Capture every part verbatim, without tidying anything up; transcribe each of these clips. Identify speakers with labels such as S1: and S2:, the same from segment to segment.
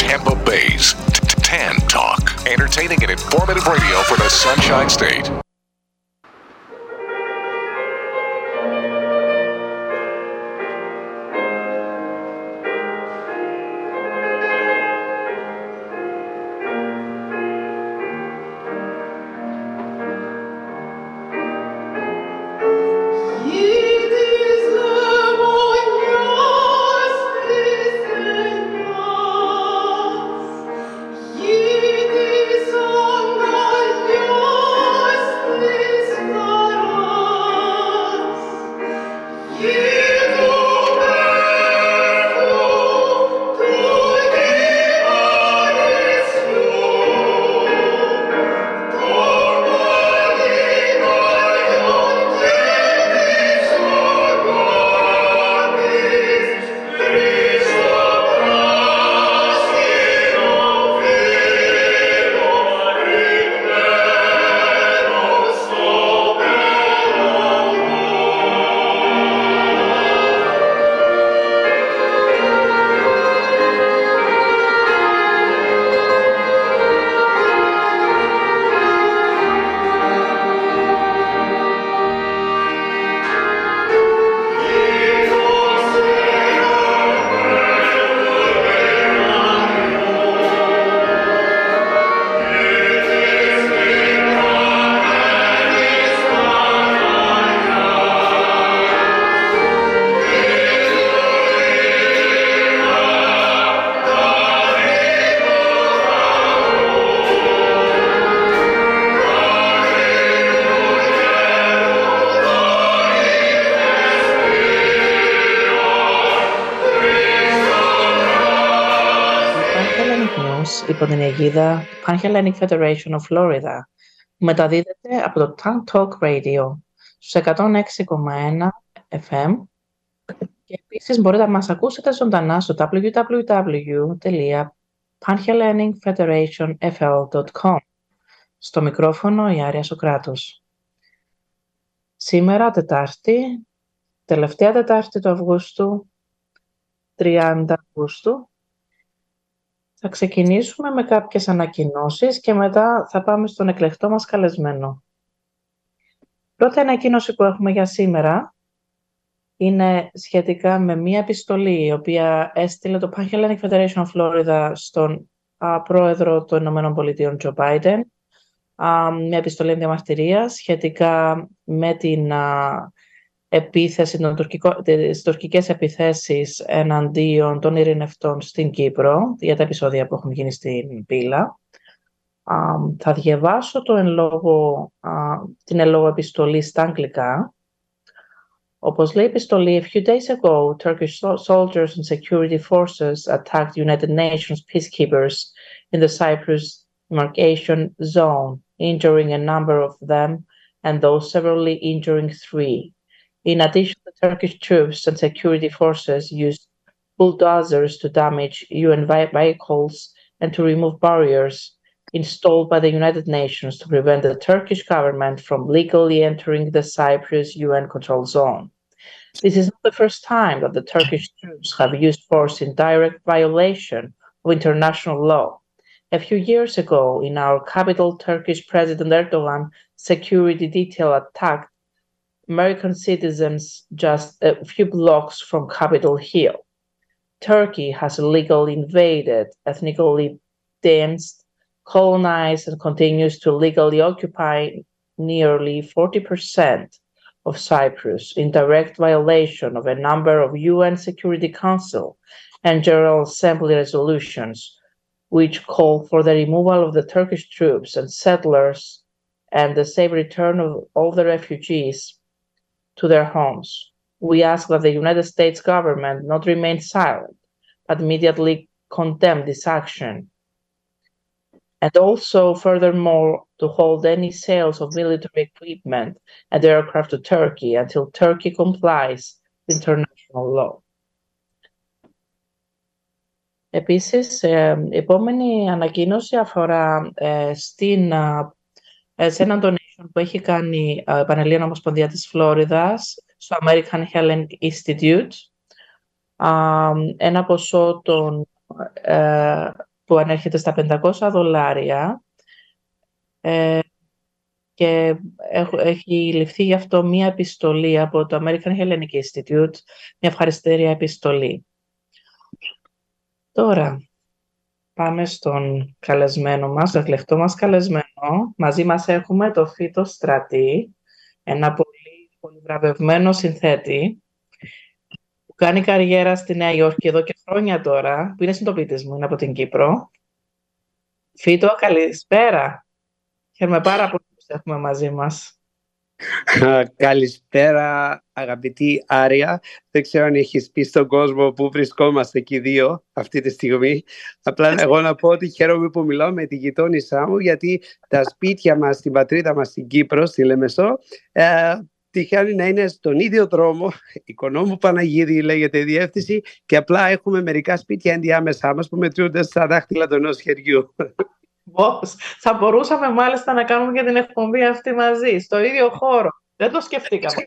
S1: Tampa Bay's Tan Talk. Entertaining and informative radio for the Sunshine State.
S2: Υπό την αιγίδα του Pan-Hellenic Federation of Florida, που μεταδίδεται από το Tan Talk Radio στους εκατόν έξι κόμμα ένα εφ εμ και επίσης μπορείτε να μας ακούσετε ζωντανά στο double-u double-u double-u τελεία pan hellenic federation f l dot com. Στο μικρόφωνο η Άρια Σοκράτος. Σήμερα Τετάρτη, τελευταία Τετάρτη του Αυγούστου, τριάντα Αυγούστου, θα ξεκινήσουμε με κάποιες ανακοινώσεις και μετά θα πάμε στον εκλεκτό μας καλεσμένο. Πρώτη ανακοίνωση που έχουμε για σήμερα είναι σχετικά με μία επιστολή η οποία έστειλε το Pan-Hellenic Federation of Florida στον α, πρόεδρο των Ηνωμένων Πολιτείων Joe Biden, α, μια επιστολή διαμαρτυρίας σχετικά με την α, επίθεση, των τουρκικό, τις τουρκικές επιθέσεις εναντίον των ειρηνευτών στην Κύπρο, για τα επεισόδια που έχουν γίνει στην Πύλα. Uh, θα διαβάσω το εν λόγω, uh, την εν λόγω επιστολή στα αγγλικά. Όπως λέει η επιστολή, a few days ago, Turkish soldiers and security forces attacked United Nations peacekeepers in the Cyprus demarcation zone, injuring a number of them and those severely injuring three. In addition, the Turkish troops and security forces used bulldozers to damage U N vehicles and to remove barriers installed by the United Nations to prevent the Turkish government from legally entering the Cyprus U N control zone. This is not the first time that the Turkish troops have used force in direct violation of international law. A few years ago, in our capital, Turkish President Erdogan security detail attacked American citizens just a few blocks from Capitol Hill. Turkey has illegally invaded, ethnically cleansed, colonized, and continues to legally occupy nearly forty percent of Cyprus in direct violation of a number of U N Security Council and General Assembly resolutions, which call for the removal of the Turkish troops and settlers and the safe return of all the refugees to their homes. We ask that the United States government not remain silent, but immediately condemn this action. And also, furthermore, to hold any sales of military equipment and aircraft to Turkey until Turkey complies with international law. Επίσης, ε, η επόμενη ανακοίνωση αφορά ε, στην, ε, σε έναν donation που έχει κάνει η Πανελλήνια Ομοσπονδία της Φλόριδας στο American Hellenic Institute, ε, ένα ποσό των ε, που ανέρχεται στα πεντακόσια δολάρια ε, και έχει ληφθεί γι' αυτό μία επιστολή από το American Hellenic Institute, μια ευχαριστήρια επιστολή. Τώρα, πάμε στον καλεσμένο μας, τον εκλεκτό μας καλεσμένο. Μαζί μας έχουμε το Φίτο Στρατή, ένα πολύ, πολύ βραβευμένο συνθέτη, που κάνει καριέρα στη Νέα Υόρκη εδώ και χρόνια τώρα, που είναι συντοπίτης μου, είναι από την Κύπρο. Φίτο, καλησπέρα. Χαίρομαι πάρα πολύ που σε έχουμε μαζί μας.
S3: Καλησπέρα αγαπητή Άρια. Δεν ξέρω αν έχεις πει στον κόσμο που βρισκόμαστε εκεί δύο αυτή τη στιγμή. Απλά εγώ να πω ότι χαίρομαι που μιλάω με τη γειτόνισά μου, γιατί τα σπίτια μας στην πατρίδα μας στην Κύπρο, στη Λεμεσό, ε, τυχαίνει να είναι στον ίδιο δρόμο. Οικονόμου Παναγίδη λέγεται η διεύθυνση, και απλά έχουμε μερικά σπίτια ενδιάμεσά μας που μετρούνται στα δάχτυλα του ενός χεριού.
S2: Πώς. Θα μπορούσαμε μάλιστα να κάνουμε και την εκπομπή αυτή μαζί, στο ίδιο χώρο. Δεν το σκεφτήκαμε.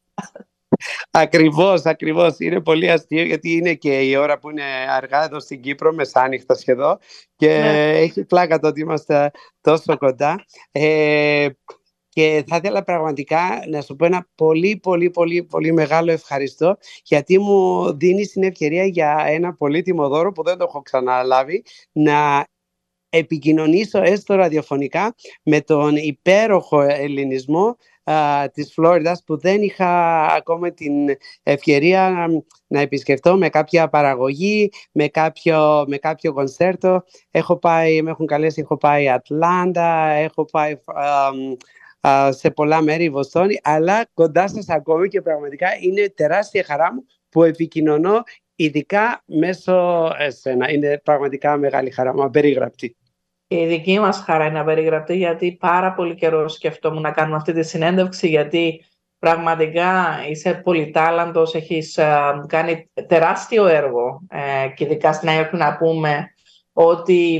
S3: Ακριβώς, ακριβώς. Είναι πολύ αστείο, γιατί είναι και η ώρα που είναι αργά εδώ στην Κύπρο, μεσάνυχτα σχεδόν, και ναι, έχει πλάκα το ότι είμαστε τόσο κοντά. Ε, και θα ήθελα πραγματικά να σου πω ένα πολύ πολύ πολύ πολύ μεγάλο ευχαριστώ, γιατί μου δίνει την ευκαιρία για ένα πολύτιμο δώρο που δεν το έχω ξαναλάβει, να επικοινωνήσω έστω ραδιοφωνικά με τον υπέροχο ελληνισμό α, της Φλόριδας, που δεν είχα ακόμα την ευκαιρία να, να επισκεφτώ με κάποια παραγωγή, με κάποιο, με κάποιο κονσέρτο. Έχω πάει, με έχουν καλέσει, έχω πάει Ατλάντα, έχω πάει α, α, σε πολλά μέρη, Βοστόνη, αλλά κοντά σας ακόμη, και πραγματικά είναι τεράστια χαρά μου που επικοινωνώ ειδικά μέσω εσένα. Είναι πραγματικά μεγάλη χαρά μου, απερίγραπτη.
S2: Η δική μας χαρά είναι απερίγραπτη, γιατί πάρα πολύ καιρό σκεφτόμουν να κάνουμε αυτή τη συνέντευξη, γιατί πραγματικά είσαι πολυτάλαντος, έχεις uh, κάνει τεράστιο έργο ε, και ειδικά στην Νέα Υόρκη να πούμε ότι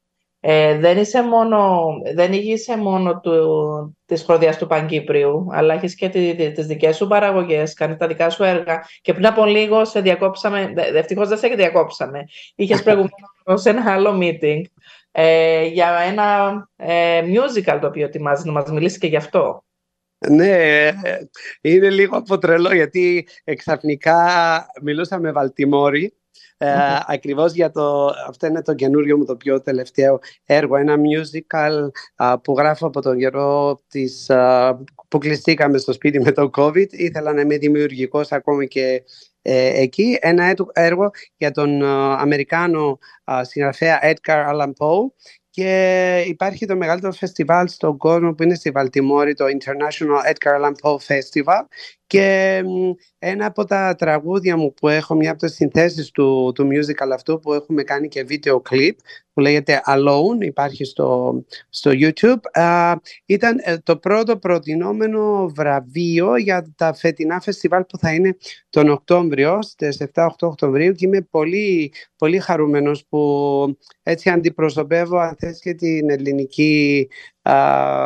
S2: ε, δεν, είσαι μόνο, δεν ηγείσαι μόνο του, της χρωδιάς του Παγκύπριου, αλλά έχεις και τη, τη, τις δικές σου παραγωγές, κάνεις τα δικά σου έργα, και πριν από λίγο σε διακόψαμε, ευτυχώς δεν σε διακόψαμε, είχες προηγουμένως ένα άλλο meeting ε, για ένα ε, musical το οποίο ετοιμάζει, να μας μιλήσει και γι' αυτό.
S3: Ναι, είναι λίγο από τρελό, γιατί εξαφνικά μιλούσα με Βαλτιμόρη, mm-hmm. ε, ακριβώς για το, αυτό είναι το καινούριο μου, το πιο τελευταίο έργο, ένα musical α, που γράφω από τον καιρό της, α, που κλειστήκαμε στο σπίτι με το COVID. Ήθελα να είμαι δημιουργικός ακόμη και ε, εκεί. Ένα έργο για τον α, Αμερικάνο α, συγγραφέα Edgar Allan Poe. Και υπάρχει το μεγαλύτερο φεστιβάλ στον κόσμο που είναι στη Βαλτιμόρη, το International Edgar Allan Poe Festival, και ένα από τα τραγούδια μου που έχω, μια από τις συνθέσεις του, του musical αυτού, που έχουμε κάνει και βίντεο κλιπ, που λέγεται Alone, υπάρχει στο, στο YouTube, α, ήταν το πρώτο προτινόμενο βραβείο για τα φετινά φεστιβάλ που θα είναι τον Οκτώβριο, στις επτά οκτώ Οκτωβρίου, και είμαι πολύ, πολύ χαρούμενος που έτσι αντιπροσωπεύω, αν θες, και την ελληνική α,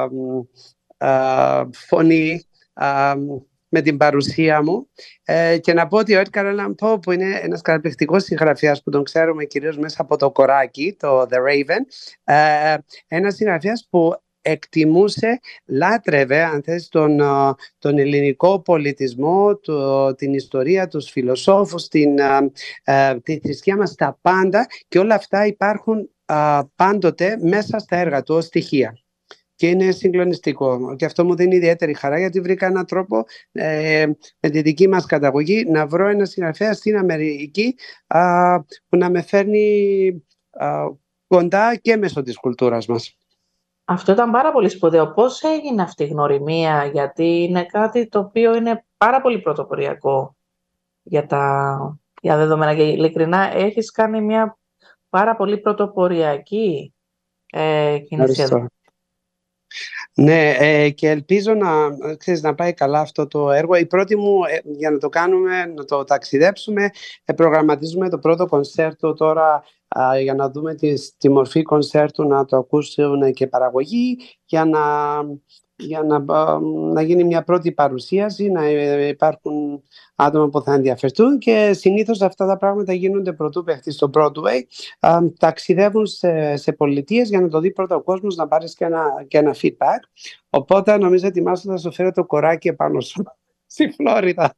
S3: α, φωνή α, με την παρουσία μου, ε, και να πω ότι ο Edgar Allan Poe, που είναι ένας καταπληκτικός συγγραφέας που τον ξέρουμε κυρίως μέσα από το Κοράκι, το The Raven, ε, ένας συγγραφέας που εκτιμούσε, λάτρευε, αν θες, τον, τον ελληνικό πολιτισμό, το, την ιστορία, τους φιλοσόφους, την, ε, τη θρησκεία μας, τα πάντα, και όλα αυτά υπάρχουν ε, πάντοτε μέσα στα έργα του ως στοιχεία. Και είναι συγκλονιστικό. Και αυτό μου δίνει ιδιαίτερη χαρά, γιατί βρήκα έναν τρόπο ε, με τη δική μας καταγωγή να βρω ένα συγγραφέα στην Αμερική α, που να με φέρνει α, κοντά και μέσω της κουλτούρας μας.
S2: Αυτό ήταν πάρα πολύ σπουδαίο. Πώς έγινε αυτή η γνωριμία, γιατί είναι κάτι το οποίο είναι πάρα πολύ πρωτοποριακό για τα για δεδομένα, και ειλικρινά έχεις κάνει μια πάρα πολύ πρωτοποριακή ε, κίνηση εδώ.
S3: Ναι, ε, και ελπίζω να, ξέρεις, να πάει καλά αυτό το έργο. Η πρώτη μου, ε, για να το κάνουμε, να το ταξιδέψουμε, ε, προγραμματίζουμε το πρώτο κονσέρτο τώρα, α, για να δούμε τη, τη μορφή κονσέρτου, να το ακούσουν και παραγωγή, για να, για να, να γίνει μια πρώτη παρουσίαση, να υπάρχουν άτομα που θα ενδιαφερθούν και συνήθως αυτά τα πράγματα γίνονται πρωτού παιχτεί στο Broadway. Α, ταξιδεύουν σε, σε πολιτείες για να το δει πρώτα ο κόσμος, να πάρεις και ένα, και ένα feedback. Οπότε νομίζω ετοιμάσου να σου φέρω το κοράκι επάνω σου στη Φλόριδα.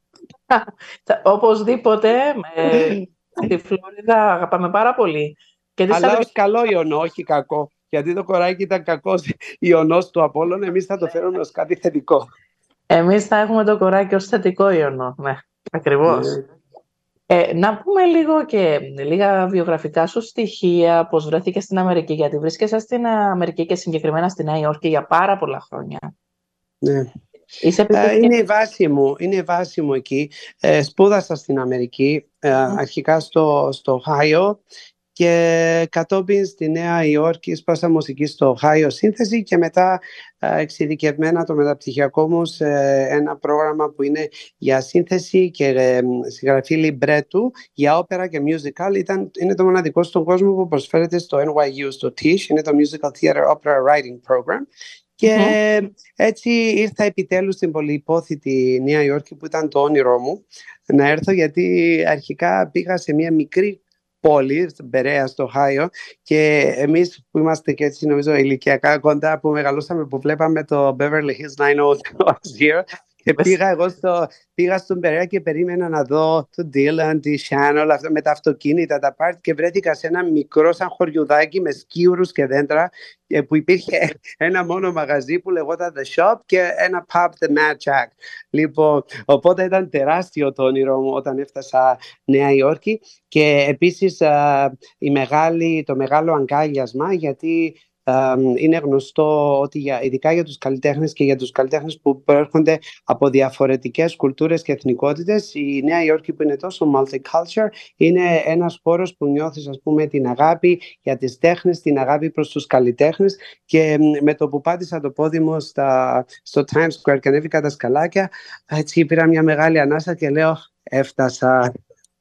S2: Οπωσδήποτε, ε, στη Φλόριδα αγαπάμε πάρα πολύ. Και
S3: αλλά ως καλό ιονό, όχι κακό. Γιατί το κοράκι ήταν κακός ιονός του Απόλλωνα, εμείς θα το φέρουμε ως κάτι θετικό.
S2: Εμείς θα έχουμε το κοράκι ως θετικό ιονό, ναι, ακριβώς. Mm. Ε, να πούμε λίγο και λίγα βιογραφικά σου στοιχεία, πώς βρέθηκες στην Αμερική, γιατί βρίσκεσαι στην Αμερική και συγκεκριμένα στη Νέα Υόρκη για πάρα πολλά χρόνια.
S3: Ναι.
S2: Είσαι
S3: ε, είναι, η βάση μου, είναι η βάση μου εκεί. Ε, σπούδασα στην Αμερική, ε, mm. αρχικά στο, στο Οχάιο, και κατόπιν στη Νέα Υόρκη σπάσα μουσική στο Οχάιο σύνθεση και μετά εξειδικευμένα το μεταπτυχιακό μου σε ένα πρόγραμμα που είναι για σύνθεση και ε, συγγραφή λιμπρέτου για όπερα και musical. Ήταν, είναι το μοναδικό στον κόσμο που προσφέρεται στο N Y U, στο TISH, είναι το Musical Theater Opera Writing Program. Και mm-hmm. έτσι ήρθα επιτέλους στην πολυυπόθητη Νέα Υόρκη που ήταν το όνειρό μου να έρθω, γιατί αρχικά πήγα σε μια μικρή πόλη, στην Περαία, στο Οχάιο, και εμείς που είμαστε και έτσι νομίζω ηλικιακά κοντά, που μεγαλώσαμε, που βλέπαμε το Beverly Hills νάιν ο Zero, και πήγα εγώ στο, πήγα στον Περαία και περίμενα να δω το Dylan, τη Shannon, αυτά με τα αυτοκίνητα, τα πάρτι, και βρέθηκα σε ένα μικρό σαν χωριουδάκι με σκιούρους και δέντρα, που υπήρχε ένα μόνο μαγαζί που λεγόταν The Shop και ένα pub, The Mad Jack. Λοιπόν, οπότε ήταν τεράστιο το όνειρό μου όταν έφτασα Νέα Υόρκη, και επίσης α, η μεγάλη, το μεγάλο αγκάλιασμα, γιατί Uh, είναι γνωστό ότι για, ειδικά για τους καλλιτέχνες και για τους καλλιτέχνες που προέρχονται από διαφορετικές κουλτούρες και εθνικότητες, η Νέα Υόρκη, που είναι τόσο multicultural, είναι ένας χώρος που νιώθεις, ας πούμε, την αγάπη για τις τέχνες, την αγάπη προς τους καλλιτέχνες, και με το που πάτησα το πόδι μου στα, στο Times Square και ανέβηκα τα σκαλάκια, έτσι πήρα μια μεγάλη ανάσα και λέω έφτασα.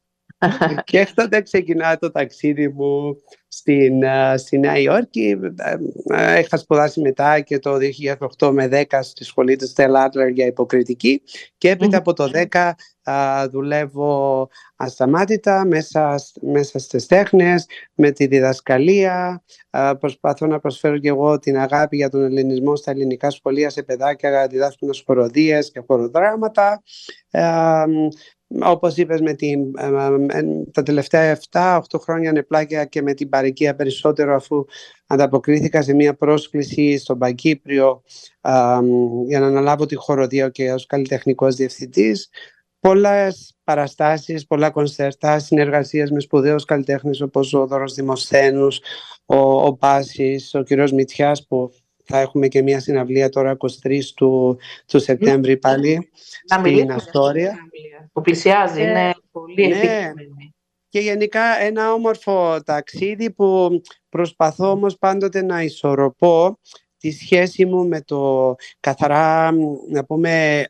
S3: Και τότε ξεκινά το ταξίδι μου στην, uh, στη Νέα Υόρκη. Uh, είχα σπουδάσει μετά και το δύο χιλιάδες οκτώ με δέκα στη σχολή της Stella Adler για υποκριτική, και έπειτα mm. από το δέκα uh, δουλεύω ασταμάτητα μέσα, μέσα στις τέχνες, με τη διδασκαλία. Uh, προσπαθώ να προσφέρω και εγώ την αγάπη για τον ελληνισμό στα ελληνικά σχολεία, σε παιδάκια, διδάσκοντας χοροδίες και χοροδράματα. Uh, Όπως είπες, με την, ε, ε, τα τελευταία επτά οκτώ χρόνια νεπλάκια και με την παροικία περισσότερο, αφού ανταποκρίθηκα σε μια πρόσκληση στον Παγκύπριο ε, για να αναλάβω τη χοροδία και ως καλλιτεχνικός διευθυντής. Πολλές παραστάσεις, πολλά κονσέρτα, συνεργασίες με σπουδαίους καλλιτέχνες όπως ο Δώρος Δημοσθένους, ο, ο Πάσης, ο κ. Μητσιάς, που θα έχουμε και μια συναυλία τώρα εικοστή τρίτη του, του Σεπτέμβρη πάλι στην Αστόρια.
S2: Που πλησιάζει, είναι ε, πολύ
S3: ναι.
S2: επιτυχημένη.
S3: Και γενικά ένα όμορφο ταξίδι που προσπαθώ όμως πάντοτε να ισορροπώ τη σχέση μου με το καθαρά, να πούμε,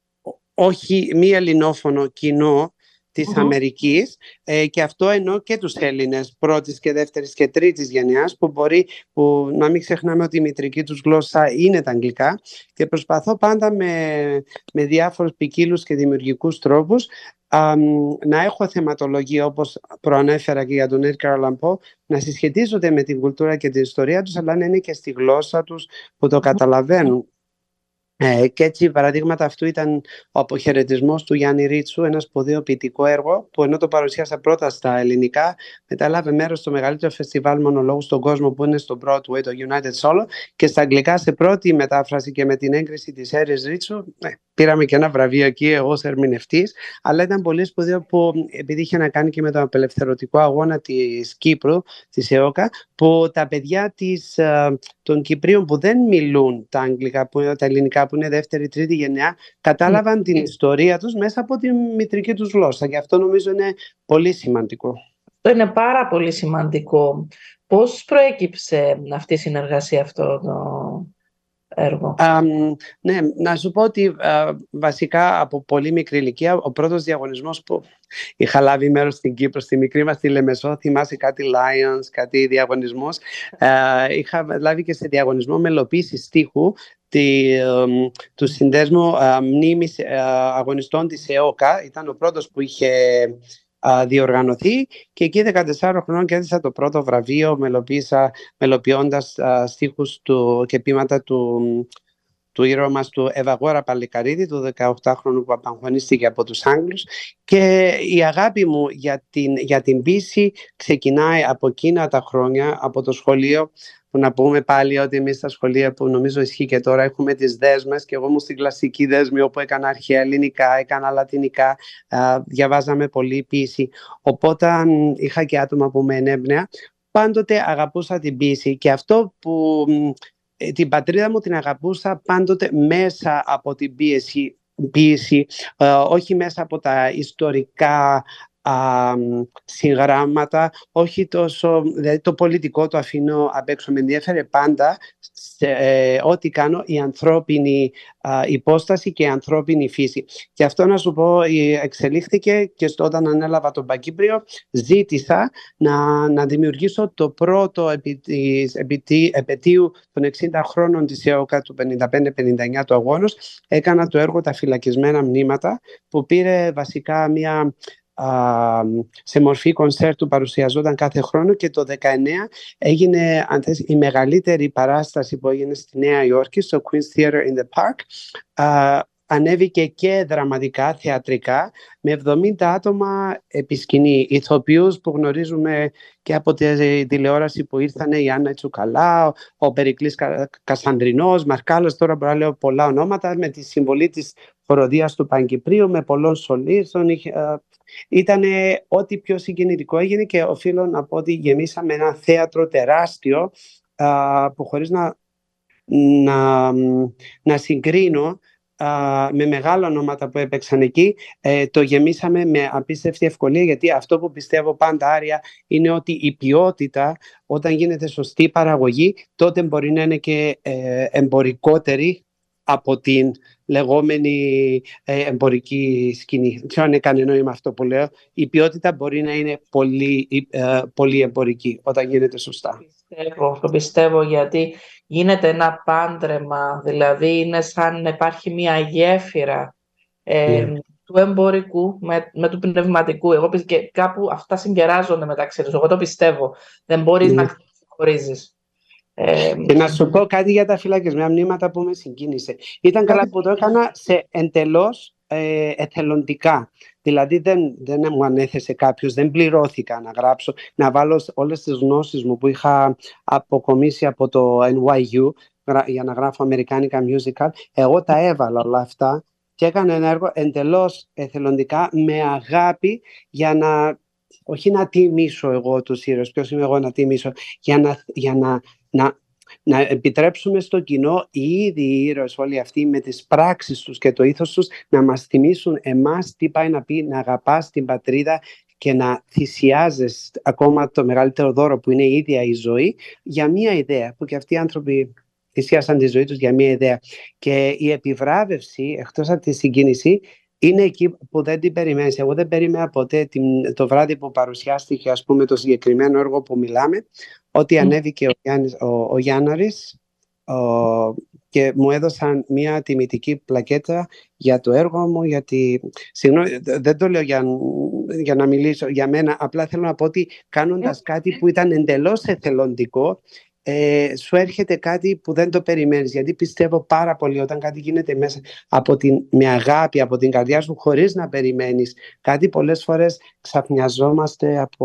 S3: όχι μη ελληνόφωνο κοινό της mm-hmm. Αμερικής, ε, και αυτό εννοώ και τους Έλληνες πρώτης και δεύτερης και τρίτης γενιάς, που μπορεί, που να μην ξεχνάμε ότι η μητρική τους γλώσσα είναι τα αγγλικά, και προσπαθώ πάντα με, με διάφορους ποικίλους και δημιουργικούς τρόπους α, να έχω θεματολογία, όπως προανέφερα και για τον Edgar Allan Poe, να συσχετίζονται με την κουλτούρα και την ιστορία τους, αλλά να είναι και στη γλώσσα τους που το καταλαβαίνουν. Ε, και έτσι παραδείγματα αυτού ήταν ο αποχαιρετισμός του Γιάννη Ρίτσου, ένα σπουδαίο ποιητικό έργο που ενώ το παρουσίασα πρώτα στα ελληνικά, μετά έλαβε μέρος στο μεγαλύτερο φεστιβάλ μονολόγου στον κόσμο που είναι στο Broadway, το United Solo, και στα αγγλικά σε πρώτη μετάφραση και με την έγκριση της Έρης Ρίτσου. Ε, πήραμε και ένα βραβείο εκεί εγώ ως ερμηνευτής, αλλά ήταν πολύ σπουδαίο που, επειδή είχε να κάνει και με τον απελευθερωτικό αγώνα της Κύπρου, της ΕΟΚΑ, που τα παιδιά της, των Κυπρίων που δεν μιλούν τα αγγλικά, που, τα ελληνικά, που είναι δεύτερη, τρίτη γενιά, κατάλαβαν mm. την ιστορία τους μέσα από τη μητρική τους γλώσσα, και αυτό νομίζω είναι πολύ σημαντικό.
S2: Αυτό είναι πάρα πολύ σημαντικό. Πώς προέκυψε αυτή η συνεργασία, αυτό το έργο?
S3: Um, ναι, να σου πω ότι uh, βασικά από πολύ μικρή ηλικία, ο πρώτος διαγωνισμός που είχα λάβει μέρος στην Κύπρο, στη μικρή μας τη Λεμεσό, θυμάσαι κάτι Lions, κάτι διαγωνισμούς, uh, είχα λάβει και σε διαγωνισμό μελοποίηση στίχου τη, του Συνδέσμου Μνήμης Αγωνιστών της ΕΟΚΑ. Ήταν ο πρώτος που είχε διοργανωθεί και εκεί δεκατεσσάρων χρονών κέρδισα το πρώτο βραβείο μελοποιώντας στίχους του, και ποίηματα του, του ήρωα μας του Ευαγόρα Παλικαρίδη, του δεκαοκτάχρονου που απαγχωνίστηκε από τους Άγγλους. Και η αγάπη μου για την, για την ποίηση ξεκινάει από εκείνα τα χρόνια, από το σχολείο, που να πούμε πάλι ότι εμείς στα σχολεία, που νομίζω ισχύει και τώρα, έχουμε τις δέσμες και εγώ ήμουν στην κλασική δέσμη όπου έκανα αρχαία ελληνικά, έκανα λατινικά, α, διαβάζαμε πολύ ποίηση. Οπότε είχα και άτομα που με ενέπνεα. Πάντοτε αγαπούσα την ποίηση και αυτό που την πατρίδα μου την αγαπούσα πάντοτε μέσα από την ποίηση, ποίηση α, όχι μέσα από τα ιστορικά Α, συγγράμματα, όχι τόσο, δηλαδή το πολιτικό το αφήνω απ' έξω. Με ενδιέφερε πάντα σε, ε, ό,τι κάνω η ανθρώπινη α, υπόσταση και η ανθρώπινη φύση. Και αυτό να σου πω εξελίχθηκε και στο, όταν ανέλαβα τον Παγκύπριο, ζήτησα να, να δημιουργήσω το πρώτο επί της, επί, επαιτίου των εξήντα χρόνων της ΕΟΚΑ του πενήντα πέντε πενήντα εννιά του αγώνος. Έκανα το έργο «Τα φυλακισμένα μνήματα» που πήρε βασικά μια σε μορφή κονσέρτου, παρουσιαζόταν κάθε χρόνο και το δεκαεννιά έγινε αν θες, η μεγαλύτερη παράσταση που έγινε στη Νέα Υόρκη, στο Queen's Theatre in the Park. Uh, ανέβηκε και δραματικά, θεατρικά, με εβδομήντα άτομα επί σκηνή, ηθοποιούς που γνωρίζουμε και από τη τηλεόραση που ήρθαν, η Άννα Τσουκαλά, ο, ο Περικλής Κα, Κασανδρινός, Μαρκάλος, τώρα μπορώ να λέω πολλά ονόματα, με τη συμβολή της χοροδίας του Παγκυπρίου, με πολλών σολίστων. Uh, Ήταν ό,τι πιο συγκινητικό έγινε και οφείλω να πω ότι γεμίσαμε ένα θέατρο τεράστιο α, που χωρίς να, να, να συγκρίνω α, με μεγάλα ονόματα που έπαιξαν εκεί, ε, το γεμίσαμε με απίστευτη ευκολία, γιατί αυτό που πιστεύω πάντα, Άρια, είναι ότι η ποιότητα, όταν γίνεται σωστή παραγωγή, τότε μπορεί να είναι και ε, εμπορικότερη από την λεγόμενη ε, εμπορική σκηνή. Δεν ξέρω αν έκανε νόημα αυτό που λέω. Η ποιότητα μπορεί να είναι πολύ, ε, πολύ εμπορική όταν γίνεται σωστά.
S2: Πιστεύω, το πιστεύω, γιατί γίνεται ένα πάντρεμα, δηλαδή είναι σαν να υπάρχει μια γέφυρα ε, yeah. του εμπορικού με, με του πνευματικού. Εγώ και κάπου αυτά συγκεράζονται μεταξύ τους. Εγώ το πιστεύω. Δεν μπορείς yeah. να χωρίζεις. Ε,
S3: και να σου πω κάτι για τα φυλακισμένα μνήματα που με συγκίνησε. Ήταν κάτι που το έκανα σε εντελώς ε, εθελοντικά. Δηλαδή δεν, δεν μου ανέθεσε κάποιος, δεν πληρώθηκα να γράψω, να βάλω όλες τις γνώσεις μου που είχα αποκομίσει από το N Y U για να γράφω αμερικάνικα musical. Εγώ τα έβαλα όλα αυτά και έκανα ένα έργο εντελώς εθελοντικά, με αγάπη, για να, όχι να τιμήσω εγώ τους ήρωες, ποιος είμαι εγώ να τιμήσω, για να, για να Να, να επιτρέψουμε στο κοινό οι ίδιοι οι ήρωες όλοι αυτοί με τις πράξεις τους και το ήθος τους να μας θυμίσουν εμάς τι πάει να πει να αγαπάς την πατρίδα και να θυσιάζεις ακόμα το μεγαλύτερο δώρο που είναι η ίδια η ζωή για μία ιδέα, που και αυτοί οι άνθρωποι θυσίασαν τη ζωή τους για μία ιδέα. Και η επιβράβευση, εκτός από τη συγκίνηση, είναι εκεί που δεν την περιμένεις. Εγώ δεν περίμενα ποτέ την, το βράδυ που παρουσιάστηκε, ας πούμε, το συγκεκριμένο έργο που μιλάμε, ότι mm. ανέβηκε ο, Γιάννης, ο, ο Γιάνναρης ο, και μου έδωσαν μια τιμητική πλακέτα για το έργο μου, γιατί, συγγνώμη, δεν το λέω για, για να μιλήσω για μένα, απλά θέλω να πω ότι κάνοντας mm. κάτι που ήταν εντελώς εθελοντικό, Ε, σου έρχεται κάτι που δεν το περιμένεις, γιατί πιστεύω πάρα πολύ όταν κάτι γίνεται μέσα από την, με αγάπη από την καρδιά σου, χωρίς να περιμένεις κάτι, πολλές φορές ξαφνιαζόμαστε από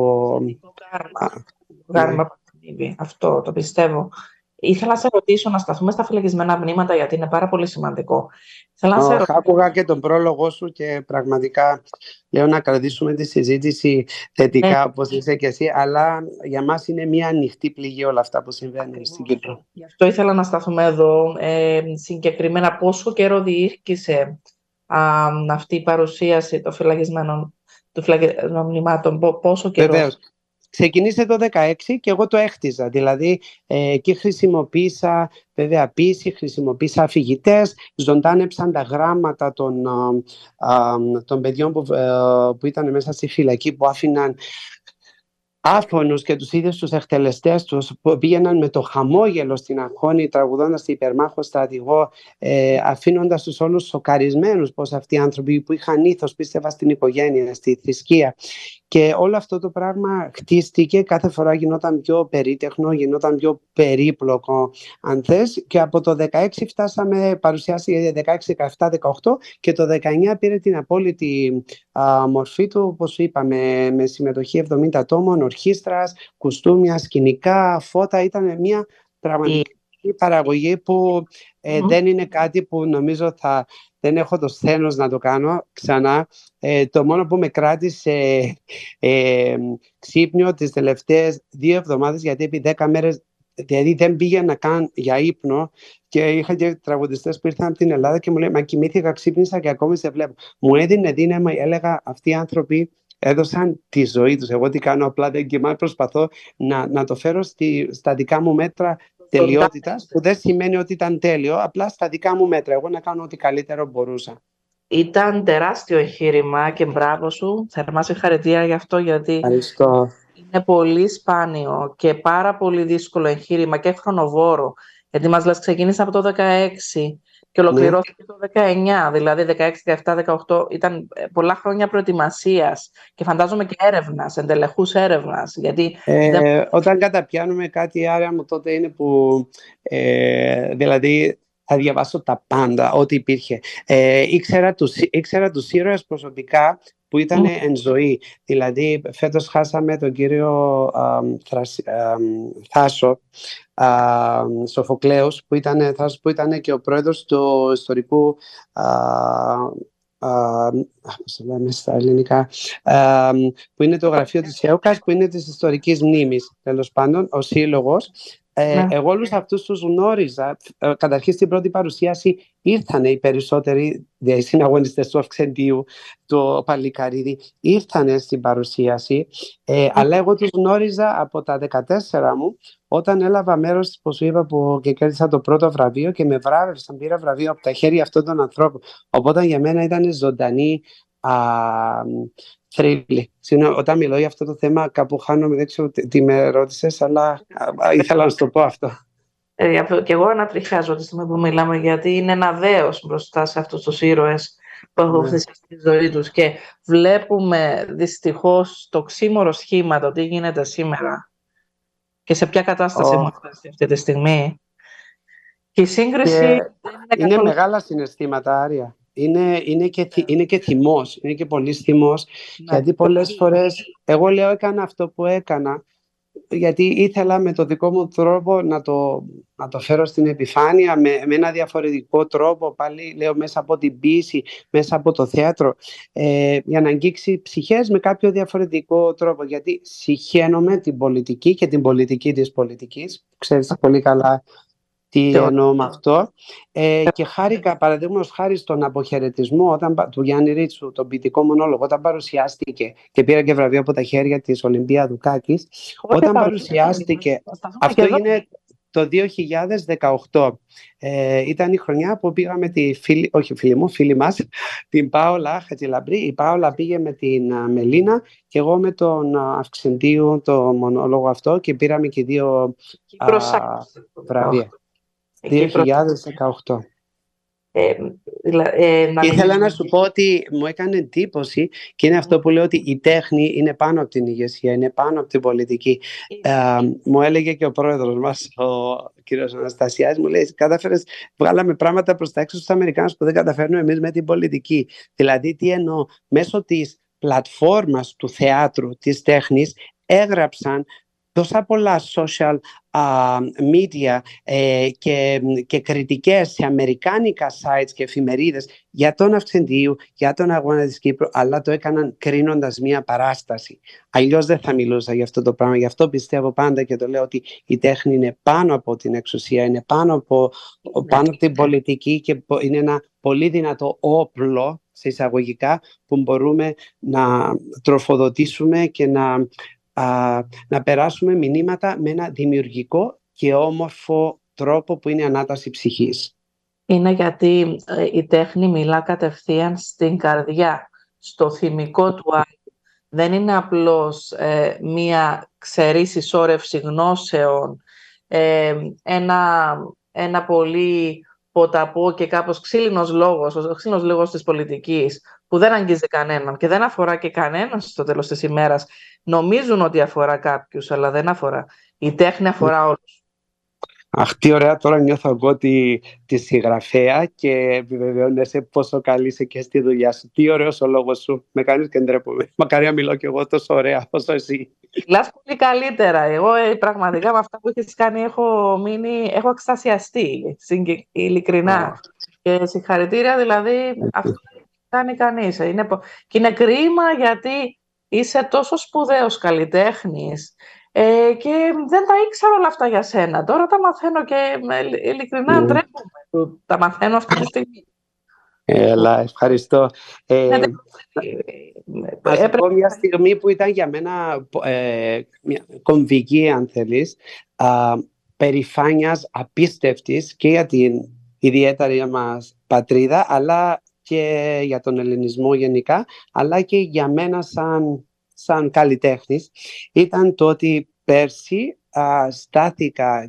S2: γάρμα, γάρμα ναι. Αυτό το πιστεύω. Ήθελα να σε ρωτήσω να σταθούμε στα φυλακισμένα μνήματα, γιατί είναι πάρα πολύ σημαντικό. Θέλω να σε ρωτήσω...
S3: Άκουγα και τον πρόλογο σου και πραγματικά λέω να κρατήσουμε τη συζήτηση θετικά, ε, όπως είσαι και εσύ, αλλά για μας είναι μια ανοιχτή πληγή όλα αυτά που συμβαίνουν στην Κύπρο.
S2: Γι' αυτό ήθελα να σταθούμε εδώ. Ε, συγκεκριμένα, πόσο καιρό διήρκησε α, αυτή η παρουσίαση των φυλακισμένων, των φυλακισμένων μνημάτων, πόσο καιρό?
S3: Βεβαίως. Ξεκινήσε το δεκαέξι και εγώ το έχτιζα, δηλαδή ε, εκεί χρησιμοποίησα βέβαια ποίηση, χρησιμοποίησα αφηγητές, ζωντάνεψαν τα γράμματα των, α, α, των παιδιών που, ε, που ήταν μέσα στη φυλακή, που άφηναν άφωνους και τους ίδιους τους εκτελεστές τους που πήγαιναν με το χαμόγελο στην αγχώνη τραγουδώντας την υπερμάχο στρατηγό, ε, αφήνοντας τους όλους σοκαρισμένους πως αυτοί οι άνθρωποι που είχαν ήθος, πίστευα στην οικογένεια, στη θρησκεία. Και όλο αυτό το πράγμα χτίστηκε, κάθε φορά γινόταν πιο περίτεχνο, γινόταν πιο περίπλοκο αν θες, και από το δεκαέξι φτάσαμε, παρουσιάσει δεκαέξι, δεκαεπτά, δεκαοκτώ και το δεκαεννιά πήρε την απόλυτη α, μορφή του, όπως είπαμε, με συμμετοχή εβδομήντα ατόμων, ορχήστρας, κουστούμια, σκηνικά, φώτα. Ήταν μια πραγματική η... παραγωγή που ε, mm. δεν είναι κάτι που νομίζω θα... Δεν έχω το σθένος να το κάνω ξανά. Ε, το μόνο που με κράτησε ε, ξύπνιο τις τελευταίες δύο εβδομάδες, γιατί επί δέκα μέρες δηλαδή δεν πήγαινα καν για ύπνο, και είχα και τραγουδιστές που ήρθαν από την Ελλάδα και μου λέει, μα κοιμήθηκα, ξύπνησα και ακόμη σε βλέπω. Μου έδινε δύναμη, έλεγα, αυτοί οι άνθρωποι έδωσαν τη ζωή τους. Εγώ τι κάνω, απλά δεν κοιμάμαι, προσπαθώ να, να το φέρω στη, στα δικά μου μέτρα τελειότητας, που δεν σημαίνει ότι ήταν τέλειο, απλά στα δικά μου μέτρα, εγώ να κάνω ό,τι καλύτερο μπορούσα.
S2: Ήταν τεράστιο εγχείρημα και μπράβο σου, θερμά συγχαρητήρια γι' αυτό, γιατί
S3: Ευχαριστώ.
S2: Είναι πολύ σπάνιο και πάρα πολύ δύσκολο εγχείρημα και χρονοβόρο, γιατί μας λες ξεκίνησε από το δεκαέξι και ολοκληρώθηκε ναι. το δεκαεννιά, δηλαδή δεκαέξι, δεκαεπτά, δεκαοκτώ, ήταν πολλά χρόνια προετοιμασίας και φαντάζομαι και έρευνας, εντελεχούς έρευνας. Γιατί
S3: ε,
S2: δεν...
S3: Όταν καταπιάνουμε κάτι, άρα μου τότε είναι που, ε, δηλαδή, θα διαβάσω τα πάντα, ό,τι υπήρχε. Ε, ήξερα, τους, ήξερα τους ήρωες προσωπικά που ήταν mm. εν ζωή. Δηλαδή, φέτος χάσαμε τον κύριο α, Θρασ, α, Θάσο α, Σοφοκλέους, που ήταν, Θάσος, που ήταν και ο πρόεδρος του ιστορικού, α, α, πώς το λέμε στα ελληνικά, α, που είναι το γραφείο της ΕΟΚΑΣ, που είναι της ιστορικής μνήμης, τέλος πάντων, ο σύλλογος. Ε, ναι. Εγώ όλους αυτούς τους γνώριζα. Ε, καταρχήν στην πρώτη παρουσίαση ήρθαν οι περισσότεροι οι συναγωνιστές του Αυξεντίου, το Παλικαρίδη, ήρθαν στην παρουσίαση, ε, αλλά εγώ τους γνώριζα από τα δεκατέσσερα μου, όταν έλαβα μέρος, όπως σου είπα, που και κέρδισα το πρώτο βραβείο και με βράβευσαν, πήρα βραβείο από τα χέρια αυτών των ανθρώπων. Οπότε για μένα ήταν ζωντανή α, θρύλη. Όταν μιλώ για αυτό το θέμα, κάπου χάνομαι, δεν ξέρω τι με ρώτησες, αλλά ήθελα να σου το πω αυτό.
S2: Ε, και εγώ ανατριχιάζω τη στιγμή που μιλάμε, γιατί είναι ένα δέος μπροστά σε αυτούς τους ήρωες που έχουν
S3: ναι.
S2: θυσιάσει τη ζωή τους και βλέπουμε δυστυχώς το ξύμορο σχήμα, το τι γίνεται σήμερα και σε ποια κατάσταση oh. είμαστε αυτή τη στιγμή. Και η σύγκριση... Και
S3: είναι,
S2: είναι
S3: καθόλου... μεγάλα συναισθήματα, Άρια. Είναι, είναι, και, yeah. είναι και θυμός, είναι και πολύ θυμός, yeah. γιατί πολλές φορές εγώ λέω έκανα αυτό που έκανα, γιατί ήθελα με το δικό μου τρόπο να το, να το φέρω στην επιφάνεια, με, με ένα διαφορετικό τρόπο, πάλι λέω μέσα από την ποίηση, μέσα από το θέατρο, ε, για να αγγίξει ψυχές με κάποιο διαφορετικό τρόπο, γιατί συχαίνομαι την πολιτική και την πολιτική της πολιτικής, ξέρεις πολύ καλά τι εννοώ με αυτό, ε, και χάρηκα, παραδείγματος χάρη στον αποχαιρετισμό όταν, του Γιάννη Ρίτσου, τον ποιητικό μονόλογο, όταν παρουσιάστηκε και πήρα και βραβείο από τα χέρια της Ολυμπία Δουκάκης, όταν παρουσιάστηκε, αυτό είναι το δύο χιλιάδες δεκαοκτώ, ε, ήταν η χρονιά που πήγαμε τη φίλη, όχι φίλη μου, φίλη μας, την Πάολα Χατζηλαμπρή. Η Πάολα πήγε με την uh, Μελίνα και εγώ με τον uh, Αυξεντίου το μονόλογο αυτό, και πήραμε και δύο uh, βραβεία. δύο χιλιάδες δεκαοκτώ. Ε, ε, να Ήθελα μην... να σου πω ότι μου έκανε εντύπωση, και είναι αυτό που λέω, ότι η τέχνη είναι πάνω από την ηγεσία, είναι πάνω από την πολιτική. Ε, μου έλεγε και ο πρόεδρος μας, ο κύριος Αναστασιάς, μου λέει, κατάφερες, βγάλαμε πράγματα προς τα έξω στους Αμερικάνους που δεν καταφέρνουμε εμείς με την πολιτική. Δηλαδή, τι εννοώ, μέσω της πλατφόρμας του θεάτρου, της τέχνης, έγραψαν τόσα πολλά social uh, media ε, και, και κριτικές σε αμερικάνικα sites και εφημερίδες για τον Αυξεντίου, για τον αγώνα της Κύπρου, αλλά το έκαναν κρίνοντας μία παράσταση. Αλλιώς δεν θα μιλούσα για αυτό το πράγμα. Γι' αυτό πιστεύω πάντα και το λέω ότι η τέχνη είναι πάνω από την εξουσία, είναι πάνω από, πάνω από την πολιτική, και είναι ένα πολύ δυνατό όπλο, σε εισαγωγικά, που μπορούμε να τροφοδοτήσουμε και να Α, να περάσουμε μηνύματα με ένα δημιουργικό και όμορφο τρόπο που είναι ανάταση ψυχής.
S2: Είναι γιατί ε, η τέχνη μιλά κατευθείαν στην καρδιά, στο θυμικό του άλλου. δεν είναι απλώς ε, μία ξερή συσσόρευση γνώσεων, ε, ένα, ένα πολύ ποταπό και κάπως ξύλινος λόγος, ο ξύλινος λόγος της πολιτικής, που δεν αγγίζει κανέναν και δεν αφορά και κανέναν στο τέλος της ημέρας. Νομίζουν ότι αφορά κάποιους, αλλά δεν αφορά. Η τέχνη αφορά όλους.
S3: Αχ, τι ωραία, τώρα νιώθω εγώ τη, τη συγγραφέα και επιβεβαιώνεσαι πόσο καλή είσαι και στη δουλειά σου. Τι ωραίος ο λόγος σου, με κάνεις και ντρέπομαι. Μακάρι να μιλώ κι εγώ τόσο ωραία όσο εσύ.
S2: Μιλάς πολύ καλύτερα. Εγώ ε, πραγματικά με αυτά που έχεις κάνει έχω μείνει, έχω εξτασιαστεί, συγκε- ειλικρινά.
S3: Oh.
S2: Και συγχαρητήρια, δηλαδή, αυτό δεν κάνει κανείς. Είναι, και είναι κρίμα γιατί είσαι τόσο σπουδαίος καλλιτέχνης. Ε, και δεν τα ήξερα όλα αυτά για σένα. Τώρα τα μαθαίνω και ειλικρινά
S3: Mm.
S2: ντρέπομαι που τα μαθαίνω αυτή τη στιγμή.
S3: Έλα, ευχαριστώ. Ε,
S2: Ε,
S3: να σου
S2: έπρεπε...
S3: πω μια στιγμή που ήταν για μένα ε, μια κομβική, αν θέλεις, α, περηφάνειας απίστευτης και για την ιδιαίτερη μας πατρίδα, αλλά και για τον ελληνισμό γενικά, αλλά και για μένα σαν σαν καλλιτέχνης, ήταν το ότι πέρσι α, στάθηκα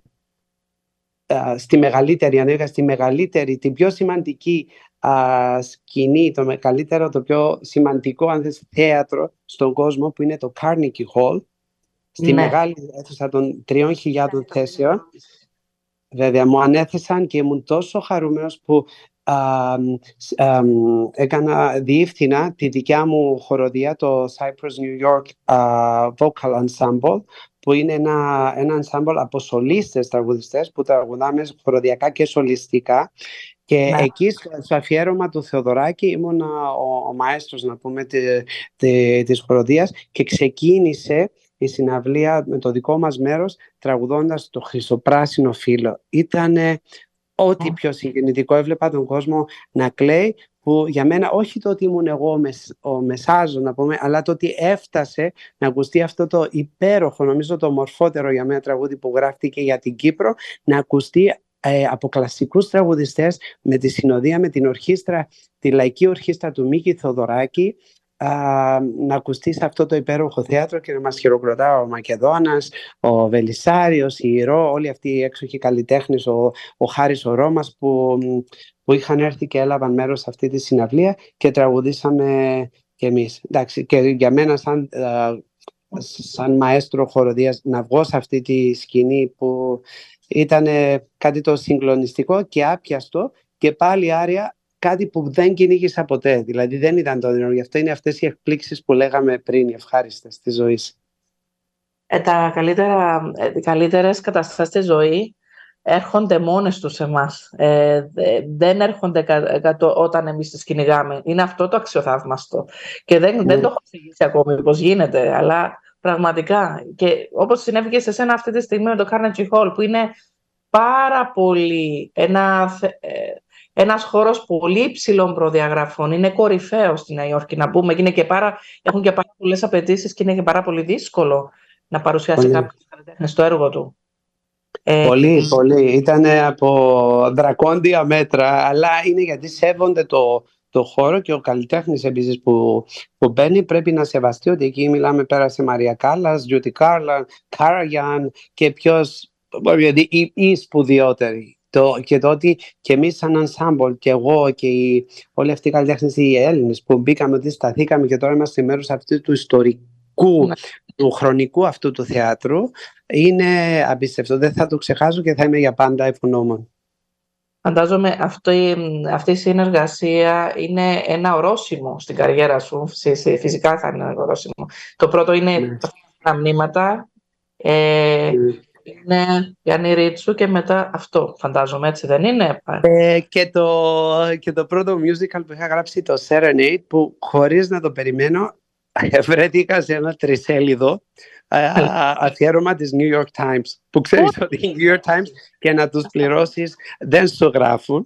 S3: α, στη μεγαλύτερη, ανέβηκα στη μεγαλύτερη, την πιο σημαντική α, σκηνή, το μεγαλύτερο, το πιο σημαντικό αν θες, θέατρο στον κόσμο, που είναι το Carnegie Hall, στη
S2: ναι.
S3: μεγάλη αίθουσα των τριών χιλιάδων θέσεων. Βέβαια, μου ανέθεσαν και ήμουν τόσο χαρούμενος που Uh, um, έκανα, διεύθυνα τη δικιά μου χοροδία, το Cyprus New York uh, Vocal Ensemble, που είναι ένα, ένα ensemble από σολίστες τραγουδιστές που τραγουδάμε χοροδιακά και σολιστικά. Και ναι. Εκεί στο αφιέρωμα του Θεοδωράκη ήμουν ο, ο μαέστρος, να πούμε, τη, τη, της χοροδίας, και ξεκίνησε η συναυλία με το δικό μας μέρος τραγουδώντας το Χρυσοπράσινο Φύλλο. Ήτανε ό,τι πιο συγκινητικό. Έβλεπα τον κόσμο να κλαίει, που για μένα όχι το ότι ήμουν εγώ ο μεσάζων, να πούμε, αλλά το ότι έφτασε να ακουστεί αυτό το υπέροχο, νομίζω το μορφότερο για μένα τραγούδι που γράφτηκε για την Κύπρο, να ακουστεί ε, από κλασικούς τραγουδιστές, με τη συνοδεία, με την ορχήστρα, τη λαϊκή ορχήστρα του Μίκη Θοδωράκη, α, να ακουστεί σε αυτό το υπέροχο θέατρο και να μας χειροκροτά ο Μακεδόνας, ο Βελισσάριος, η Ηρώ, όλοι αυτοί οι έξοχοι καλλιτέχνες, ο, ο Χάρης ο Ρώμας, που, που είχαν έρθει και έλαβαν μέρος σε αυτή τη συναυλία και τραγουδήσαμε κι εμείς. Εντάξει, και για μένα σαν, α, σαν μαέστρο χοροδίας να βγω σε αυτή τη σκηνή που ήταν κάτι το συγκλονιστικό και άπιαστο, και πάλι άρια, κάτι που δεν κυνήγησα ποτέ. Δηλαδή δεν ήταν το όνειρο. Γι' αυτό είναι αυτές οι εκπλήξεις που λέγαμε πριν, οι ευχάριστες της ζωής.
S2: Ε, τα καλύτερα, ε, καλύτερες καταστάσεις της ζωής έρχονται μόνες τους σε εμάς. Ε, δεν έρχονται κα, κα, το, όταν εμείς τις κυνηγάμε. Είναι αυτό το αξιοθαύμαστο. Και δεν, mm. δεν το έχω εξηγήσει ακόμη πώς γίνεται, αλλά πραγματικά. Και όπως συνέβη και σε σένα αυτή τη στιγμή με το Carnegie Hall, που είναι πάρα πολύ ένα... Ε, ένας χώρος πολύ υψηλών προδιαγραφών. Είναι κορυφαίο στη Νέα Υόρκη, να πούμε. Είναι και πάρα, έχουν και πάρα πολλές απαιτήσεις και είναι και πάρα πολύ δύσκολο να παρουσιάσει κάποιος καλλιτέχνης στο έργο του.
S3: Πολύ, ε, πολύ. Ήταν από δρακόντια μέτρα, αλλά είναι γιατί σέβονται το, το χώρο, και ο καλλιτέχνης επίσης που, που μπαίνει πρέπει να σεβαστεί ότι εκεί μιλάμε πέρα σε Μαρία Κάλλας, Τζούτι Κάραγιαν και ποιος, δηλαδή οι, οι σπουδαιότεροι. Το, και το ότι και εμείς σαν ensemble, και εγώ και οι, όλοι αυτοί οι καλλιτέχνες, οι Έλληνες που μπήκαμε, ότι σταθήκαμε και τώρα είμαστε μέρος αυτού του ιστορικού, του χρονικού αυτού του θεάτρου, είναι απίστευτο. Δεν θα το ξεχάσω και θα είμαι για πάντα ευγνώμων.
S2: Φαντάζομαι αυτή, αυτή η συνεργασία είναι ένα ορόσημο στην καριέρα σου. Φυσικά θα είναι ένα ορόσημο. Το πρώτο είναι ναι. τα μνήματα. Ε, mm. Είναι Γιάννη Ρίτσου και μετά αυτό, φαντάζομαι, έτσι δεν είναι?
S3: Ε, και, το, και το πρώτο musical που είχα γράψει, το Serenade, που χωρίς να το περιμένω βρέθηκα σε ένα τρισέλιδο αφιέρωμα της New York Times, που ξέρεις ότι η New York Times και να τους πληρώσεις δεν σου γράφουν,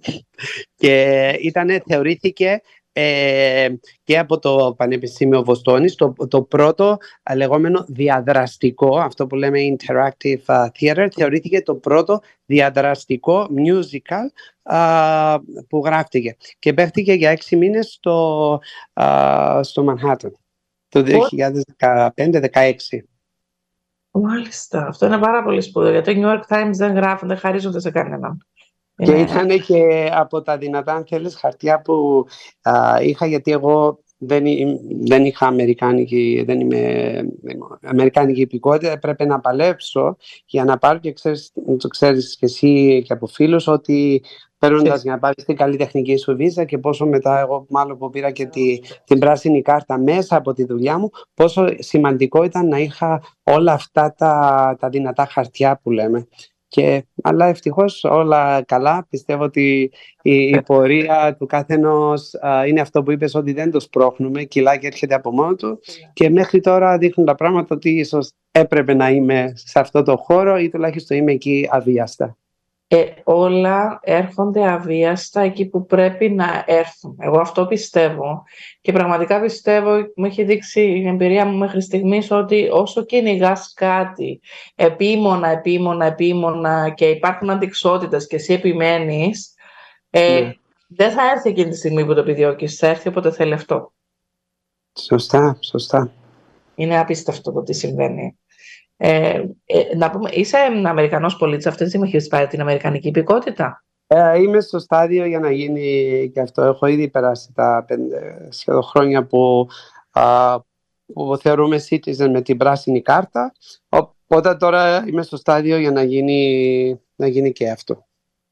S3: και ήτανε, θεωρήθηκε Ε, και από το Πανεπιστήμιο Βοστόνης το, το πρώτο α, λεγόμενο διαδραστικό, αυτό που λέμε interactive uh, theater, θεωρήθηκε το πρώτο διαδραστικό musical uh, που γράφτηκε και παίχτηκε για έξι μήνες στο, uh, στο Manhattan. το δύο χιλιάδες δεκαπέντε δεκαέξι.
S2: Μάλιστα. Αυτό είναι πάρα πολύ σπουδαίο, γιατί το New York Times δεν γράφουν, δεν χαρίζονται σε κανέναν.
S3: Και
S2: Είναι...
S3: ήταν και από τα δυνατά, αν θέλεις, χαρτιά που α, είχα, γιατί εγώ δεν, δεν είχα αμερικάνικη, δεν είμαι αμερικάνικη υπηκότητα, έπρεπε να παλέψω για να πάρω, και ξέρεις, το ξέρεις και εσύ και από φίλους, ότι παίρνοντας για να πάρεις την καλλιτεχνική σου βίζα, και πόσο μετά εγώ μάλλον που πήρα και τη, την πράσινη κάρτα μέσα από τη δουλειά μου, πόσο σημαντικό ήταν να είχα όλα αυτά τα, τα δυνατά χαρτιά που λέμε. Και, αλλά ευτυχώς όλα καλά. Πιστεύω ότι η, η πορεία του καθενός α, είναι αυτό που είπες, ότι δεν το σπρώχνουμε, κυλάει και έρχεται από μόνο του, και μέχρι τώρα δείχνουν τα πράγματα ότι ίσως έπρεπε να είμαι σε αυτό το χώρο, ή τουλάχιστον είμαι εκεί αβίαστα.
S2: Ε, όλα έρχονται αβίαστα εκεί που πρέπει να έρθουν. Εγώ αυτό πιστεύω, και πραγματικά πιστεύω, μου έχει δείξει η εμπειρία μου μέχρι στιγμής, ότι όσο κυνηγάς κάτι επίμονα, επίμονα, επίμονα, και υπάρχουν αντιξότητες και εσύ επιμένεις, ε, ναι. δεν θα έρθει εκείνη τη στιγμή που το επιδιώκεις, θα έρθει όποτε θέλει αυτό.
S3: Σωστά, σωστά.
S2: Είναι απίστευτο το τι συμβαίνει. Ε, ε, να πούμε, είσαι Αμερικανός πολίτης, αυτή τη στιγμή έχεις πάρει την αμερικανική υπηκότητα?
S3: Ε, είμαι στο στάδιο για να γίνει και αυτό. Έχω ήδη περάσει τα πέντε σχεδόν χρόνια που, α, που θεωρούμε citizen με την πράσινη κάρτα. Οπότε τώρα είμαι στο στάδιο για να γίνει, να γίνει και αυτό.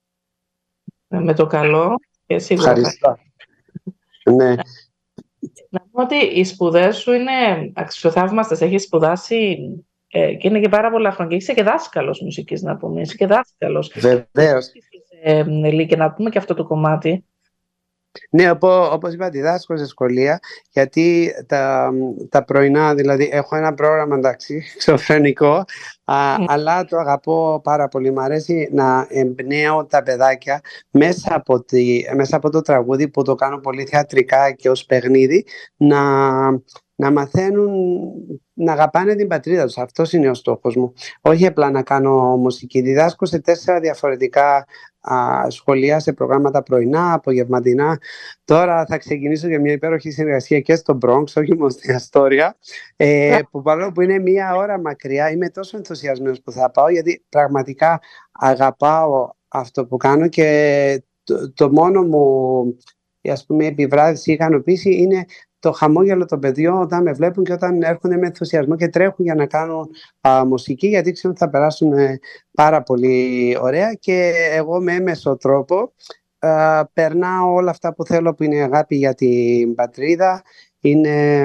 S2: Με το καλό και σίγουρα.
S3: Ευχαριστώ. Ναι.
S2: Να πούμε ότι οι σπουδές σου είναι αξιοθαύμαστες. Έχεις σπουδάσει ε, και είναι και πάρα πολλά χρόνια. Είσαι και δάσκαλος μουσικής, να πούμε. Είσαι και δάσκαλος.
S3: Βεβαίως.
S2: Ε, Νελή, και να πούμε και αυτό το κομμάτι.
S3: Ναι, όπως είπα, διδάσκω σε σχολεία, γιατί τα, τα πρωινά, δηλαδή έχω ένα πρόγραμμα, εντάξει, εξωφρενικό, α, mm. αλλά το αγαπώ πάρα πολύ. Μ' αρέσει να εμπνέω τα παιδάκια μέσα από, τη, μέσα από το τραγούδι, που το κάνω πολύ θεατρικά και ως παιχνίδι, να, να μαθαίνουν να αγαπάνε την πατρίδα τους. Αυτός είναι ο στόχος μου. Όχι απλά να κάνω μουσική. Διδάσκω σε τέσσερα διαφορετικά α, σχολεία, σε προγράμματα πρωινά, απογευματινά. Τώρα θα ξεκινήσω για μια υπέροχη συνεργασία και στο Bronx, όχι μόνο στην Αστόρια, ε, που παρόλο που είναι μία ώρα μακριά, είμαι τόσο ενθουσιασμένος που θα πάω, γιατί πραγματικά αγαπάω αυτό που κάνω, και το, το μόνο μου, ας πούμε, επιβράδυση ή ικανοποίηση είναι το χαμόγελο των παιδιών όταν με βλέπουν και όταν έρχονται με ενθουσιασμό και τρέχουν για να κάνουν α, μουσική, γιατί ξέρουν ότι θα περάσουν ε, πάρα πολύ ωραία, και εγώ με έμεσο τρόπο α, περνάω όλα αυτά που θέλω, που είναι αγάπη για την πατρίδα, είναι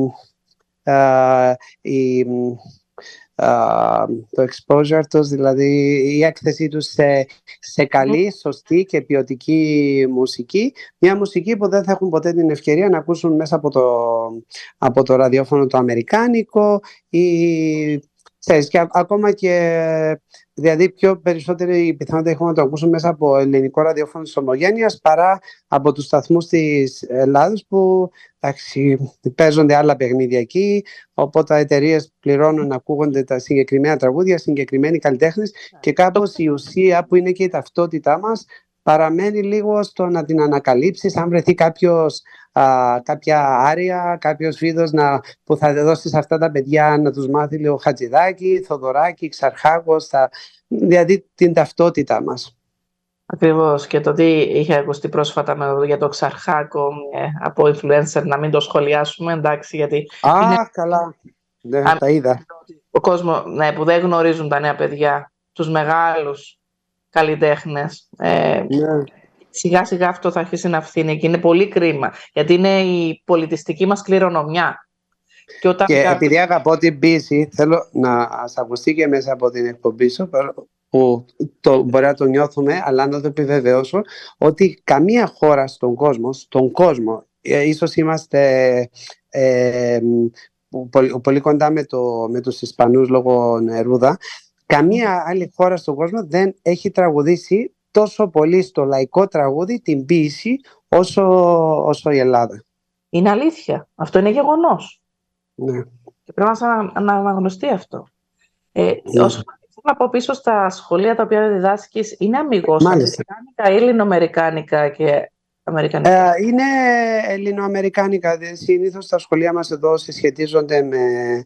S3: α, η... Uh, το exposure τους, δηλαδή η έκθεσή τους σε, σε καλή, σωστή και ποιοτική μουσική, μια μουσική που δεν θα έχουν ποτέ την ευκαιρία να ακούσουν μέσα από το, από το ραδιόφωνο το αμερικάνικο, ή ξέρεις, και ακόμα και δηλαδή πιο περισσότερη πιθανότητα έχουμε να το ακούσουν μέσα από ελληνικό ραδιόφωνο της Ομογένειας παρά από τους σταθμούς της Ελλάδος, που εντάξει, παίζονται άλλα παιχνίδια εκεί, οπότε οι εταιρείες πληρώνουν να ακούγονται τα συγκεκριμένα τραγούδια, συγκεκριμένοι καλλιτέχνες, και κάπως η ουσία που είναι και η ταυτότητά μας παραμένει λίγο στο να την ανακαλύψεις. Αν βρεθεί κάποιος, α, κάποια άρια, κάποιος φίδος να, που θα δώσει σε αυτά τα παιδιά να τους μάθει λίγο Χατζηδάκη, Θοδωράκη, Ξαρχάκος, θα, δηλαδή την ταυτότητά μας.
S2: Ακριβώς, και το τι είχε ακουστεί πρόσφατα με, για το Ξαρχάκο ε, από influencer, να μην το σχολιάσουμε, εντάξει, γιατί...
S3: Α,
S2: είναι...
S3: καλά, δεν Α, τα είδα.
S2: Ο κόσμος, ναι, που δεν γνωρίζουν τα νέα παιδιά, τους μεγάλους καλλιτέχνες. Ε, ναι. Σιγά σιγά αυτό θα αρχίσει να φθήνει, και είναι πολύ κρίμα, γιατί είναι η πολιτιστική μας κληρονομιά.
S3: Και, όταν... και επειδή αγαπώ την ποίηση, θέλω να σας ακουστεί και μέσα από την εκπομπή σου, που το, μπορεί να το νιώθουμε, αλλά να το επιβεβαιώσω, ότι καμία χώρα στον κόσμο, στον κόσμο, ε, ίσως είμαστε ε, πολύ, πολύ κοντά με, το, με τους Ισπανούς λόγω Νερούδα, καμία άλλη χώρα στον κόσμο δεν έχει τραγουδήσει τόσο πολύ στο λαϊκό τραγούδι την ποίηση όσο, όσο η Ελλάδα.
S2: Είναι αλήθεια. Αυτό είναι γεγονός.
S3: Ναι.
S2: Και πρέπει να, να αναγνωστεί αυτό. Ε, ναι. Όσο να πω πίσω στα σχολεία τα οποία διδάσκεις, είναι αμιγώς αμερικάνικα ή ελληνοαμερικάνικα, και αμερικανικά?
S3: Ε, είναι ελληνοαμερικάνικα. Συνήθως τα σχολεία μας εδώ συσχετίζονται με,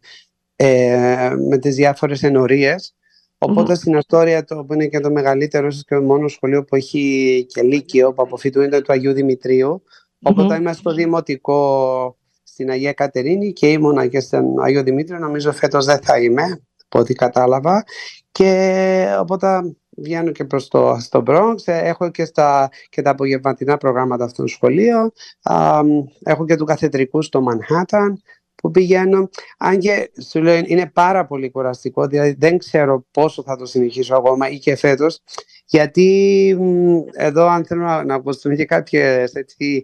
S3: ε, με τις διάφορες ενορίες. Οπότε mm-hmm. στην Αστόρια, το, που είναι και το μεγαλύτερο και το μόνο σχολείο που έχει και λύκειο, που αποφυτούνται του Αγίου Δημητρίου. Mm-hmm. Οπότε είμαστε στο δημοτικό στην Αγία Κατερίνη και ήμουνα και στον Αγίο Δημήτριο. Νομίζω φέτος δεν θα είμαι, από ό,τι κατάλαβα. Και οπότε βγαίνω και προς το στο Bronx. Έχω και, στα, και τα απογευματινά προγράμματα στο σχολείο. Α, έχω και του καθεδρικού στο Manhattan που πηγαίνω. Αν και σου λέω είναι πάρα πολύ κουραστικό, δηλαδή δεν ξέρω πόσο θα το συνεχίσω ακόμα ή και φέτος, γιατί εδώ αν θέλω να, να ακούσουμε και κάποιες έτσι,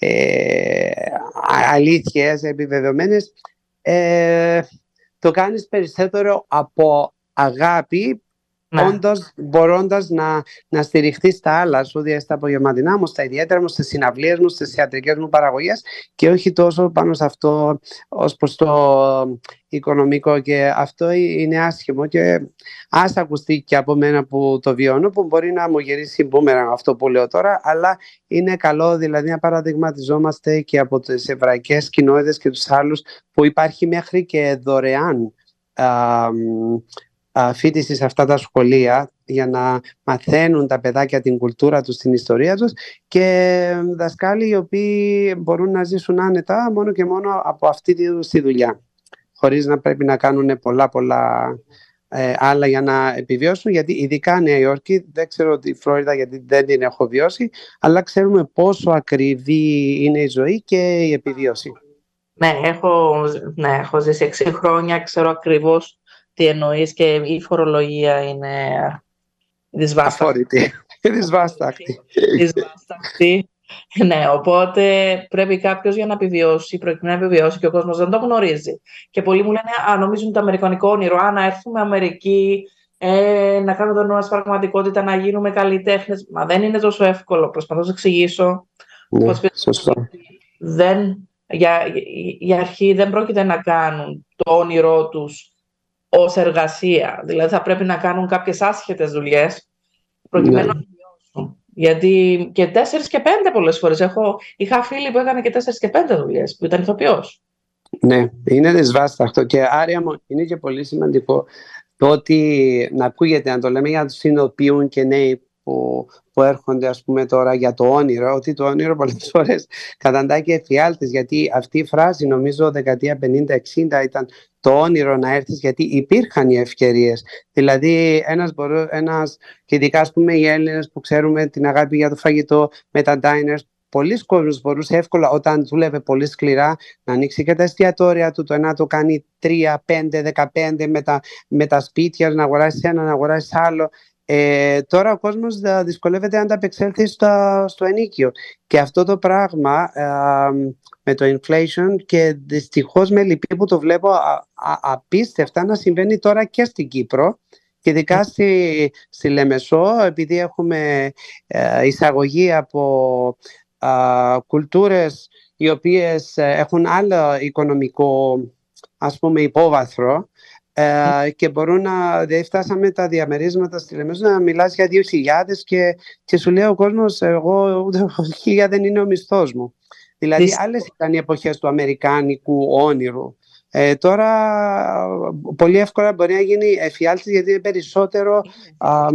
S3: ε, αλήθειες επιβεβαιωμένες, ε, το κάνεις περισσότερο από αγάπη, ναι. Όντως μπορώντας να, να στηριχθείς στα άλλα σου, δηλαδή στα απογευματινά μου, στα ιδιαίτερα μου, στις συναυλίες μου, στις θεατρικές μου παραγωγές και όχι τόσο πάνω σε αυτό ως προς το οικονομικό, και αυτό είναι άσχημο και ας ακουστεί και από μένα που το βιώνω, που μπορεί να μου γυρίσει μπούμεραν αυτό που λέω τώρα, αλλά είναι καλό δηλαδή να παραδειγματιζόμαστε και από τις εβραϊκές κοινότητες και τους άλλους που υπάρχει μέχρι και δωρεάν α, φοιτηση σε αυτά τα σχολεία για να μαθαίνουν τα παιδάκια την κουλτούρα τους, την ιστορία τους, και δασκάλοι οι οποίοι μπορούν να ζήσουν άνετα μόνο και μόνο από αυτή τη δουλειά, χωρίς να πρέπει να κάνουν πολλά πολλά ε, άλλα για να επιβιώσουν, γιατί ειδικά Νέα Υόρκη, δεν ξέρω τη Φλόριδα γιατί δεν την έχω βιώσει, αλλά ξέρουμε πόσο ακριβή είναι η ζωή και η επιβίωση.
S2: Ναι, έχω, ναι, έχω ζήσει έξι χρόνια, ξέρω ακριβώς τι εννοείς και η φορολογία είναι δυσβάσταχτη.
S3: Αφόρητη, δυσβάσταχτη.
S2: Δυσβάσταχτη. Ναι, οπότε πρέπει κάποιος για να επιβιώσει, προκειμένου να επιβιώσει, και ο κόσμος δεν το γνωρίζει. Και πολλοί μου λένε, α, νομίζουν το αμερικανικό όνειρο, α, να έρθουμε Αμερική, ε, να κάνουμε το νόημα στην πραγματικότητα, να γίνουμε καλλιτέχνες. Μα δεν είναι τόσο εύκολο. Προσπαθώ να σας εξηγήσω.
S3: Ναι,
S2: πώς
S3: σωστά.
S2: Δεν, για, για αρχή δεν πρόκειται να κάνουν το όνειρό τους ως εργασία. Δηλαδή θα πρέπει να κάνουν κάποιες άσχετες δουλειές προκειμένου ναι. να βιώσουν. Γιατί και τέσσερις και πέντε πολλές φορές. Έχω, είχα φίλοι που έκανε και τέσσερις και πέντε δουλειές, που ήταν ηθοποιός.
S3: Ναι, είναι δυσβάσταχτο και άρια μου είναι και πολύ σημαντικό το ότι να ακούγεται, αν το λέμε για τους συνοποιούν και νέοι που, που έρχονται ας πούμε τώρα για το όνειρο, ότι το όνειρο πολλές φορές καταντάει και εφιάλτης, γιατί αυτή η φράση νομίζω δεκαετία πενήντα εξήντα ήταν το όνειρο να έρθεις, γιατί υπήρχαν οι ευκαιρίες. Δηλαδή ένας, μπορώ, ένας και ειδικά ας πούμε οι Έλληνες που ξέρουμε την αγάπη για το φαγητό με τα diners, πολλοί κόσμος μπορούσε εύκολα όταν δούλευε πολύ σκληρά να ανοίξει και τα εστιατόρια του, το ένα το κάνει τρία, πέντε, δεκαπέντε με τα, με τα σπίτια, να αγοράσει ένα, να αγοράσει άλλο. Ε, τώρα ο κόσμος δυσκολεύεται να ανταπεξέλθει στο, στο ενίκιο, και αυτό το πράγμα ε, με το inflation, και δυστυχώς με λυπεί που το βλέπω α, α, απίστευτα να συμβαίνει τώρα και στην Κύπρο και ειδικά στη, στη Λεμεσό, επειδή έχουμε ε, εισαγωγή από ε, κουλτούρες οι οποίες έχουν άλλο οικονομικό ας πούμε υπόβαθρο. Uh, και μπορούν να, δηλαδή φτάσαμε τα διαμερίσματα στη Λεμεσό να μιλάς για δύο χιλιάδες και, και σου λέει ο κόσμος, εγώ ούτε χίλια δεν είναι ο μισθός μου. Δηλαδή Δυστυχώς. Άλλες ήταν οι εποχές του αμερικάνικου όνειρου. Ε, τώρα πολύ εύκολα μπορεί να γίνει εφιάλτης, γιατί είναι περισσότερο α,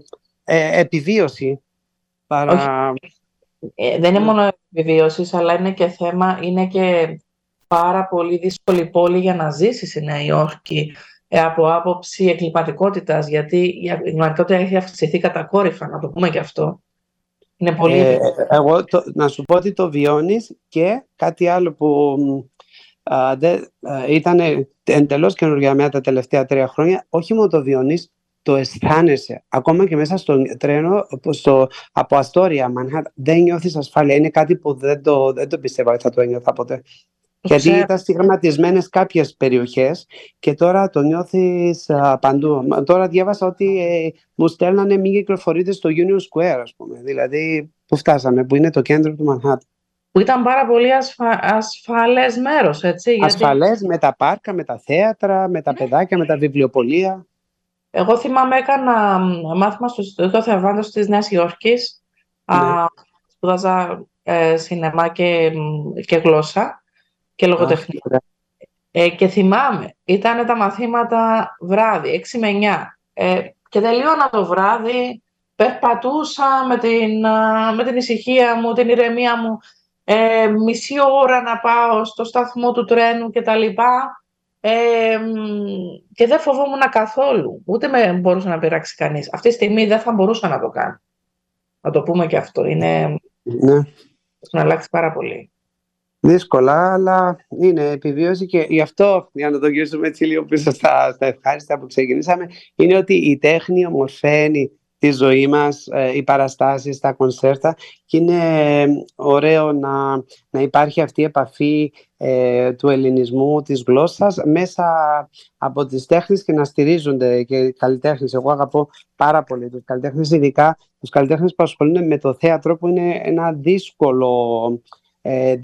S3: ε, επιβίωση παρά...
S2: ε, δεν είναι μόνο επιβίωση, αλλά είναι και θέμα, είναι και πάρα πολύ δύσκολη πόλη για να ζήσει στη Νέα Υόρκη, ε, από άποψη εγκληματικότητας, γιατί η εγκληματικότητα έχει αυξηθεί κατακόρυφα, να το πούμε και αυτό. Είναι πολύ...
S3: Ε, εγώ το, να σου πω ότι το βιώνεις, και κάτι άλλο που α, δε, α, ήταν εντελώς καινούργια μένα τα τελευταία τρία χρόνια, όχι μόνο το βιώνεις, το αισθάνεσαι. Ακόμα και μέσα στο τρένο, στο, από Αστόρια, Μανχάταν, δεν νιώθεις ασφάλεια. Είναι κάτι που δεν το, δεν το πιστεύω ότι θα το ένιωθα ποτέ. Γιατί ήταν στιγματισμένες κάποιες περιοχές και τώρα το νιώθεις α, παντού. Τώρα διάβασα ότι ε, μου στέλνανε μη κυκλοφορείτε στο Union Square, ας πούμε. Δηλαδή, που φτάσαμε, που είναι το κέντρο του Μανχάταν.
S2: Που ήταν πάρα πολύ ασφα... ασφαλές μέρος, έτσι.
S3: Ασφαλές, γιατί... με τα πάρκα, με τα θέατρα, με τα ναι. παιδάκια, με τα βιβλιοπωλεία.
S2: Εγώ θυμάμαι, έκανα μάθημα στο Ινστιτούτο Θερβάντος της Νέας Υόρκης. Ναι. Α, σπούδαζα ε, σινεμά και, και γλώσσα και λογοτεχνία. Ε, και θυμάμαι, ήταν τα μαθήματα βράδυ, έξι με εννιά. Ε, και τελείωνα το βράδυ, περπατούσα με την, με την ησυχία μου, την ηρεμία μου, ε, μισή ώρα να πάω στο σταθμό του τρένου και τα λοιπά. Ε, και δεν φοβόμουν καθόλου, ούτε με μπορούσε να πειράξει κανείς. Αυτή τη στιγμή δεν θα μπορούσα να το κάνω. Να το πούμε και αυτό, είναι...
S3: Ναι.
S2: Να αλλάξει πάρα πολύ.
S3: Δύσκολα, αλλά είναι επιβίωση και γι' αυτό, για να το γυρίσουμε έτσι λίγο πίσω στα, στα ευχάριστα που ξεκινήσαμε, είναι ότι η τέχνη ομορφαίνει τη ζωή μας, ε, οι παραστάσεις, τα κονσέρτα, και είναι ωραίο να, να υπάρχει αυτή η επαφή ε, του ελληνισμού, της γλώσσας, μέσα από τις τέχνες και να στηρίζονται και οι καλλιτέχνες. Εγώ αγαπώ πάρα πολύ τους καλλιτέχνες, ειδικά τους καλλιτέχνες που ασχολούνται με το θέατρο, που είναι ένα δύσκολο... Ε,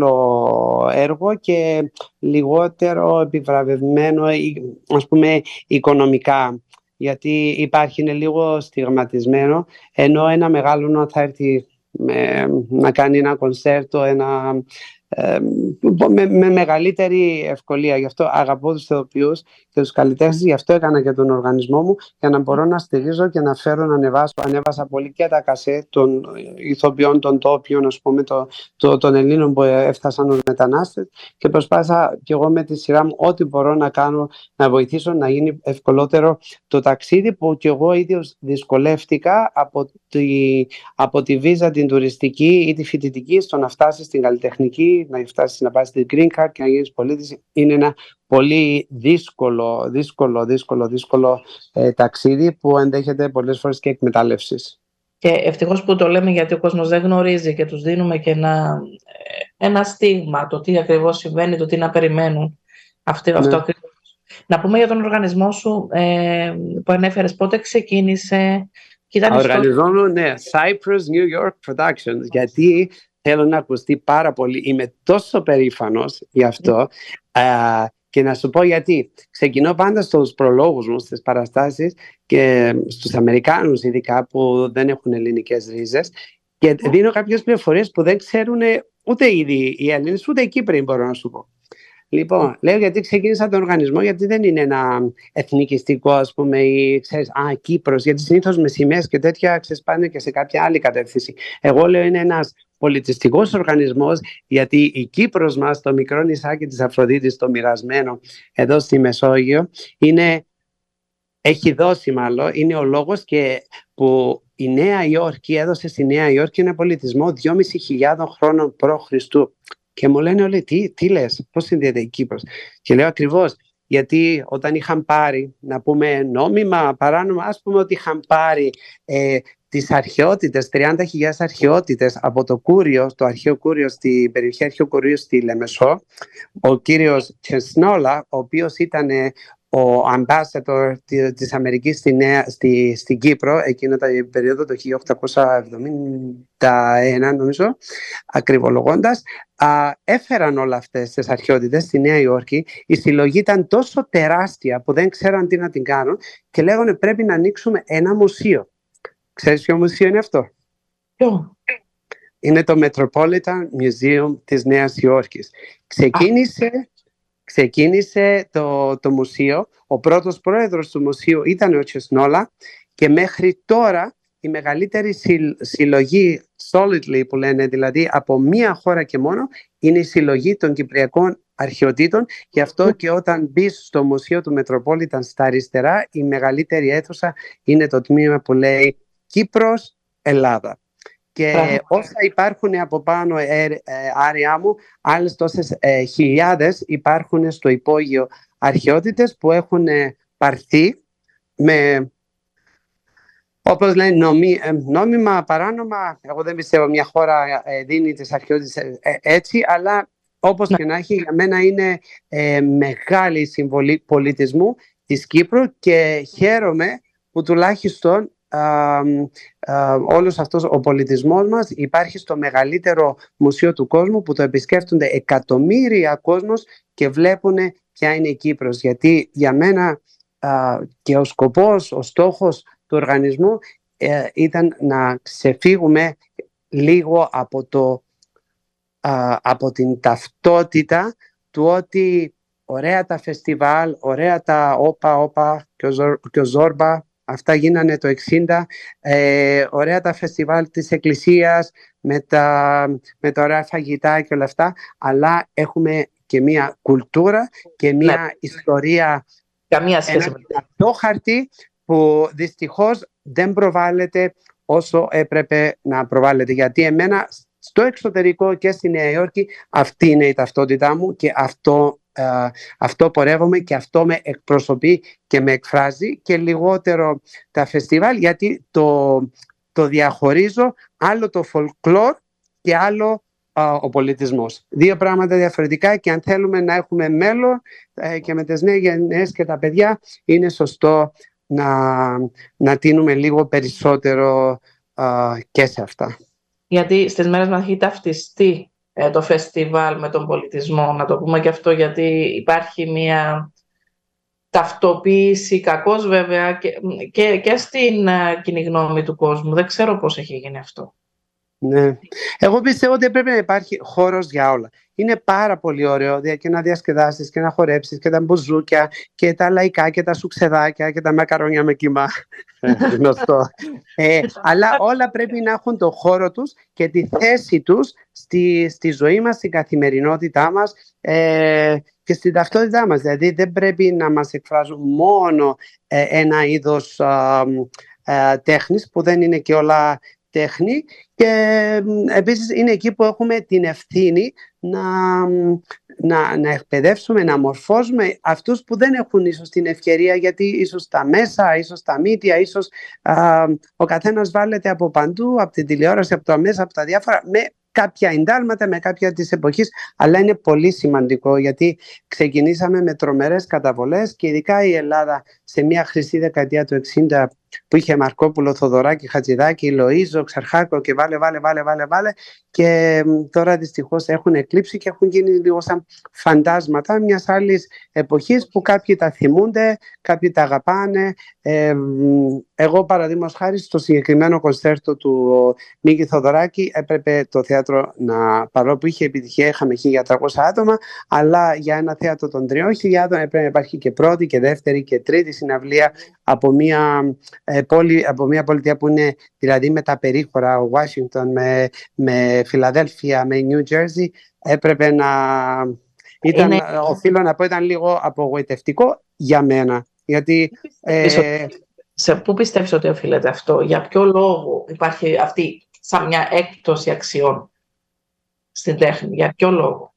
S3: δύσκολο έργο και λιγότερο επιβραβευμένο, ας πούμε, οικονομικά, γιατί υπάρχει, είναι λίγο στιγματισμένο, ενώ ένα μεγάλο θα έρθει με, να κάνει ένα κονσέρτο, ένα, ε, με, με μεγαλύτερη ευκολία. Γι' αυτό αγαπώ τους ηθοποιούς και τους καλλιτέχνες, γι' αυτό έκανα και τον οργανισμό μου, για να μπορώ να στηρίζω και να φέρω να ανεβάσω. Ανέβασα πολύ και τα κασέ των ηθοποιών, των τόπιων, ας πούμε, το, το, των Ελλήνων που έφτασαν ως μετανάστες, και προσπάθησα και εγώ με τη σειρά μου ό,τι μπορώ να κάνω, να βοηθήσω να γίνει ευκολότερο το ταξίδι, που και εγώ ίδιος δυσκολεύτηκα από τη, από τη βίζα την τουριστική ή τη φοιτητική, στο να φτάσει στην καλλιτεχνική, να φτάσει να πάει στην Green Card και να γίνεις πολίτης. Είναι ένα πολύ δύσκολο, δύσκολο, δύσκολο, δύσκολο ε, ταξίδι που ενδέχεται πολλές φορές και εκμετάλλευσης.
S2: Και ευτυχώς που το λέμε, γιατί ο κόσμος δεν γνωρίζει και τους δίνουμε και ένα, ένα στίγμα, το τι ακριβώς συμβαίνει, το τι να περιμένουν. Αυτό, ναι. Αυτό ακριβώς. Να πούμε για τον οργανισμό σου ε, που ανέφερες, πότε ξεκίνησε?
S3: Ο οργανισμό μου, ναι, Cyprus New York Productions, γιατί θέλω να ακουστεί πάρα πολύ. Είμαι τόσο περήφανος γι' αυτό. Mm. Uh, και να σου πω γιατί. Ξεκινώ πάντα στους προλόγους μου, στις παραστάσεις, και στους Αμερικάνους ειδικά που δεν έχουν ελληνικές ρίζες, και mm. δίνω κάποιες πληροφορίες που δεν ξέρουν ούτε ήδη οι Έλληνες, ούτε οι Κύπροι, μπορώ να σου πω. Λοιπόν, mm. λέω γιατί ξεκίνησα τον οργανισμό, γιατί δεν είναι ένα εθνικιστικό, ας πούμε, ή ξέρεις, α, Κύπρος, γιατί συνήθως με σημαίες και τέτοια ξεσπάνε και σε κάποια άλλη κατεύθυνση. Εγώ λέω είναι ένας πολιτιστικός οργανισμός, γιατί η Κύπρος μας, το μικρό νησάκι της Αφροδίτης, το μοιρασμένο εδώ στη Μεσόγειο, είναι, έχει δώσει μάλλον, είναι ο λόγος και που η Νέα Υόρκη έδωσε στη Νέα Υόρκη ένα πολιτισμό δυόμισι χιλιάδων χρόνων π.Χ. Και μου λένε όλοι, τι, τι λες, πώς συνδέεται η Κύπρος? Και λέω ακριβώς, γιατί όταν είχαν πάρει, να πούμε νόμιμα, παράνομα, ας πούμε ότι είχαν πάρει ε, τις αρχαιότητες, τριάντα χιλιάδες αρχαιότητες από το Κούριο, το αρχαίο Κούριο, στην περιοχή αρχαίου Κουρίου στη Λεμεσό, ο κύριος Τσεσνόλα, ο οποίος ήταν ο ambassador της Αμερικής στη, Νέα, στη, στην Κύπρο εκείνο το περίοδο, το χίλια οκτακόσια εβδομήντα ένα νομίζω, ακριβολογώντας, α, έφεραν όλα αυτές τις αρχαιότητες στη Νέα Υόρκη. Η συλλογή ήταν τόσο τεράστια που δεν ξέραν τι να την κάνουν και λέγανε πρέπει να ανοίξουμε ένα μουσείο. Ξέρεις ποιο μουσείο είναι αυτό?
S2: Ποιο?
S3: Είναι το Metropolitan Museum της Νέας Υόρκης. Ξεκίνησε... Ξεκίνησε το, το μουσείο, ο πρώτος πρόεδρος του μουσείου ήταν ο Τσεσνόλα, και μέχρι τώρα η μεγαλύτερη συλλογή solidly που λένε, δηλαδή από μία χώρα και μόνο, είναι η συλλογή των κυπριακών αρχαιοτήτων. Γι' αυτό και όταν μπεις στο μουσείο του Metropolitan στα αριστερά, η μεγαλύτερη αίθουσα είναι το τμήμα που λέει Κύπρος, Ελλάδα. Και Πράγμα. όσα υπάρχουν από πάνω, ε, ε, άρια μου, άλλες τόσες ε, χιλιάδες υπάρχουν στο υπόγειο αρχαιότητες που έχουν ε, πάρθει με, όπως λένε, νομί, ε, νόμιμα, παράνομα. Εγώ δεν πιστεύω μια χώρα ε, δίνει τις αρχαιότητες ε, ε, έτσι, αλλά όπως και να έχει, για μένα είναι ε, μεγάλη συμβολή πολιτισμού της Κύπρου, και χαίρομαι που τουλάχιστον Uh, uh, όλος αυτός ο πολιτισμός μας υπάρχει στο μεγαλύτερο μουσείο του κόσμου, που το επισκέφτονται εκατομμύρια κόσμος και βλέπουν ποια είναι η Κύπρος. Γιατί για μένα uh, και ο σκοπός, ο στόχος του οργανισμού uh, ήταν να ξεφύγουμε λίγο από το α, από την ταυτότητα του ότι ωραία τα φεστιβάλ, ωραία τα όπα, όπα και ο, Ζορ, και ο Ζόρμπα, αυτά γίνανε το εξήντα, ε, ωραία τα φεστιβάλ της εκκλησίας με τα, με τα ωραία φαγητά και όλα αυτά, αλλά έχουμε και μια κουλτούρα και μια ναι. ιστορία,
S2: καμία σχέση με
S3: το χαρτί που δυστυχώς δεν προβάλλεται όσο έπρεπε να προβάλλεται, γιατί εμένα στο εξωτερικό και στη Νέα Υόρκη αυτή είναι η ταυτότητά μου και αυτό Uh, αυτό πορεύομαι και αυτό με εκπροσωπεί και με εκφράζει, και λιγότερο τα φεστιβάλ, γιατί το, το διαχωρίζω, άλλο το folklore και άλλο uh, ο πολιτισμός. Δύο πράγματα διαφορετικά, και αν θέλουμε να έχουμε μέλλον uh, και με τις νέες γενναίες και τα παιδιά, είναι σωστό να, να τίνουμε λίγο περισσότερο uh, και σε αυτά.
S2: Γιατί στις μέρες μας έχει ταυτιστεί το φεστιβάλ με τον πολιτισμό, να το πούμε και αυτό, γιατί υπάρχει μια ταυτοποίηση, κακώς βέβαια, και, και, και στην uh, κοινή γνώμη του κόσμου. Δεν ξέρω πώς έχει γίνει αυτό.
S3: Ναι. Εγώ πιστεύω ότι πρέπει να υπάρχει χώρος για όλα. Είναι πάρα πολύ ωραίο και να διασκεδάσεις και να χορέψεις και τα μπουζούκια και τα λαϊκά και τα σουξεδάκια και τα μακαρόνια με κιμά. Γνωστό. ε, αλλά όλα πρέπει να έχουν το χώρο τους και τη θέση τους στη, στη ζωή μας, στην καθημερινότητά μας ε, και στην ταυτότητά μας. Δηλαδή δεν πρέπει να μας εκφράζουν μόνο ε, ένα είδος ε, ε, τέχνης που δεν είναι και όλα τέχνη, και επίσης είναι εκεί που έχουμε την ευθύνη να, να, να εκπαιδεύσουμε, να μορφώσουμε αυτούς που δεν έχουν ίσως την ευκαιρία, γιατί ίσως τα μέσα, ίσως τα μίντια, ίσως α, ο καθένας βάλεται από παντού, από την τηλεόραση, από τα μέσα, από τα διάφορα, με κάποια εντάλματα, με κάποια της εποχής, αλλά είναι πολύ σημαντικό, γιατί ξεκινήσαμε με τρομερές καταβολές και ειδικά η Ελλάδα σε μια χρυσή δεκαετία του εξήντα που είχε Μαρκόπουλο, Θοδωράκη, Χατζηδάκη, Λοΐζο, Ξαρχάκο και βάλε, βάλε, βάλε, βάλε, βάλε, και τώρα δυστυχώς έχουν εκλείψει και έχουν γίνει λίγο σαν φαντάσματα μιας άλλης εποχής που κάποιοι τα θυμούνται, κάποιοι τα αγαπάνε. Ε, εγώ παραδείγματος χάρη στο συγκεκριμένο κονσέρτο του Μίκη Θοδωράκη έπρεπε το θέατρο να, παρόλο που είχε επιτυχία, είχαμε χίλια τριακόσια άτομα, αλλά για ένα θέατρο των τριών χιλιάδων έπρεπε να υπάρχει και πρώτη και δεύτερη και τρίτη συναυλία από μια, ε, πόλη, από μια πολιτεία που είναι δηλαδή με τα περίχωρα, ο Washington με, με Φιλαδέλφια, με New Jersey. Έπρεπε να ήταν, είναι... οφείλω να πω, ήταν λίγο απογοητευτικό για μένα, γιατί ε...
S2: σε πού πιστεύεις ότι οφείλεται αυτό, για ποιο λόγο υπάρχει αυτή σαν μια έκπτωση αξιών στην τέχνη, για ποιο λόγο?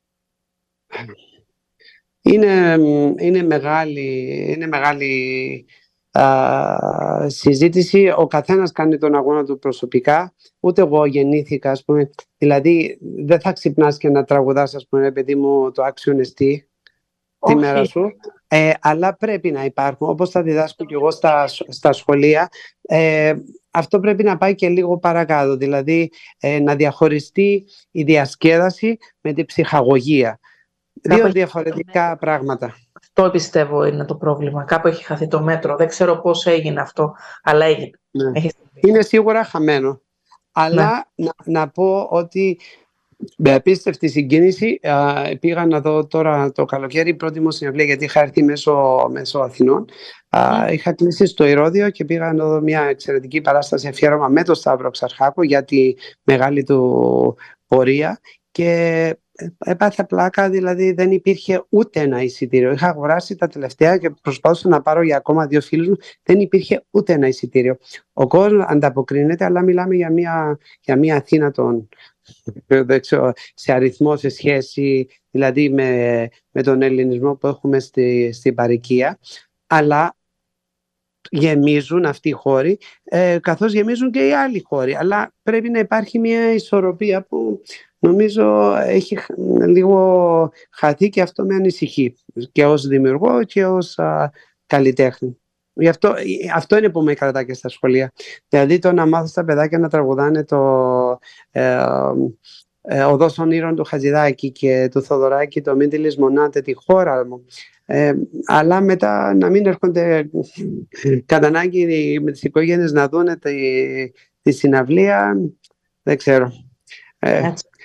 S3: Είναι, είναι μεγάλη, είναι μεγάλη α, συζήτηση. Ο καθένας κάνει τον αγώνα του προσωπικά. Ούτε εγώ γεννήθηκα, ας πούμε. Δηλαδή, δεν θα ξυπνάς και να τραγουδάς, ας πούμε, παιδί μου, το άξιον εστί τη μέρα σου. Ε, αλλά πρέπει να υπάρχουν, όπως θα διδάσκω και εγώ στα, στα σχολεία. Ε, αυτό πρέπει να πάει και λίγο παρακάτω. Δηλαδή, ε, να διαχωριστεί η διασκέδαση με την ψυχαγωγία. Δύο Κάπου διαφορετικά έχει... πράγματα.
S2: Αυτό πιστεύω είναι το πρόβλημα. Κάπου έχει χαθεί το μέτρο. Δεν ξέρω πώς έγινε αυτό, αλλά έγινε.
S3: Ναι.
S2: Έχει...
S3: Είναι σίγουρα χαμένο. Αλλά ναι. να, να πω ότι με απίστευτη συγκίνηση α, πήγα να δω τώρα το καλοκαίρι πρώτη μου συναυλία, γιατί είχα έρθει μέσω, μέσω Αθηνών. Α, mm. Είχα κλείσει στο Ηρώδειο και πήγα να δω μια εξαιρετική παράσταση αφιέρωμα με τον Σταύρο Ξαρχάκο για τη μεγάλη του πορεία, και έπαθα πλάκα, δηλαδή δεν υπήρχε ούτε ένα εισιτήριο. Είχα αγοράσει τα τελευταία και προσπάθησα να πάρω για ακόμα δύο φίλους μου. Δεν υπήρχε ούτε ένα εισιτήριο. Ο κόσμος ανταποκρίνεται, αλλά μιλάμε για μια, για μια Αθήνα των, δεν ξέρω, σε αριθμό, σε σχέση δηλαδή με, με τον ελληνισμό που έχουμε στη, στην παροικία. Αλλά γεμίζουν αυτοί οι χώροι, ε, καθώς γεμίζουν και οι άλλοι χώροι. Αλλά πρέπει να υπάρχει μια ισορροπία που νομίζω έχει λίγο χαθεί, και αυτό με ανησυχεί και ως δημιουργό και ως α, καλλιτέχνη. Γι' αυτό, αυτό είναι που με κρατά και στα σχολεία. Δηλαδή το να μάθω στα παιδάκια να τραγουδάνε το ε, ε, «Οδός ονείρων» του Χατζηδάκη και του Θοδωράκη, το «Μην τη λησμονάτε τη χώρα μου». Ε, αλλά μετά να μην έρχονται κατά ανάγκη με τις οικογένειες να δουν τη, τη συναυλία, δεν ξέρω. Ε,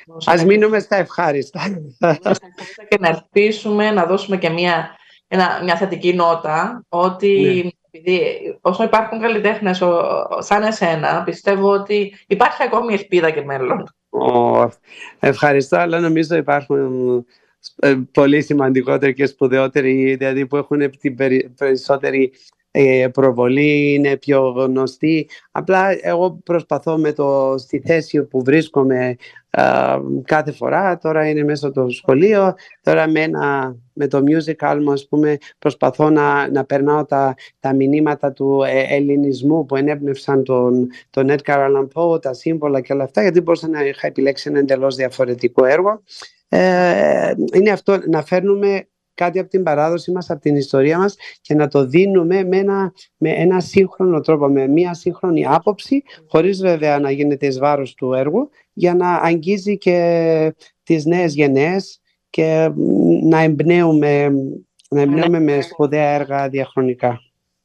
S3: Ας μείνουμε στα ευχάριστα.
S2: Και να ελπίσουμε να δώσουμε και μια, ένα, μια θετική νότα, ότι ναι. Επειδή όσο υπάρχουν καλλιτέχνες σαν εσένα, πιστεύω ότι υπάρχει ακόμη ελπίδα και μέλλον.
S3: Oh, ευχαριστώ, αλλά νομίζω υπάρχουν πολύ σημαντικότεροι και σπουδαιότεροι, δηλαδή που έχουν την περισσότερη προβολή, είναι πιο γνωστοί. Απλά εγώ προσπαθώ με το, στη θέση που βρίσκομαι α, κάθε φορά, τώρα είναι μέσα στο σχολείο, τώρα με, ένα, με το musical μου, ας πούμε, προσπαθώ να, να περνάω τα, τα μηνύματα του ε, ελληνισμού που ενέπνευσαν τον, τον Edgar Allan Poe, τα σύμβολα και όλα αυτά, γιατί μπορούσα να είχα επιλέξει ένα εντελώς διαφορετικό έργο. Ε, είναι αυτό, να φέρνουμε κάτι από την παράδοση μας, από την ιστορία μας και να το δίνουμε με ένα, με ένα σύγχρονο τρόπο, με μια σύγχρονη άποψη, χωρίς βέβαια να γίνεται εις βάρος του έργου, για να αγγίζει και τις νέες γενναίες και να εμπνέουμε, να εμπνέουμε με σπουδαία έργα διαχρονικά.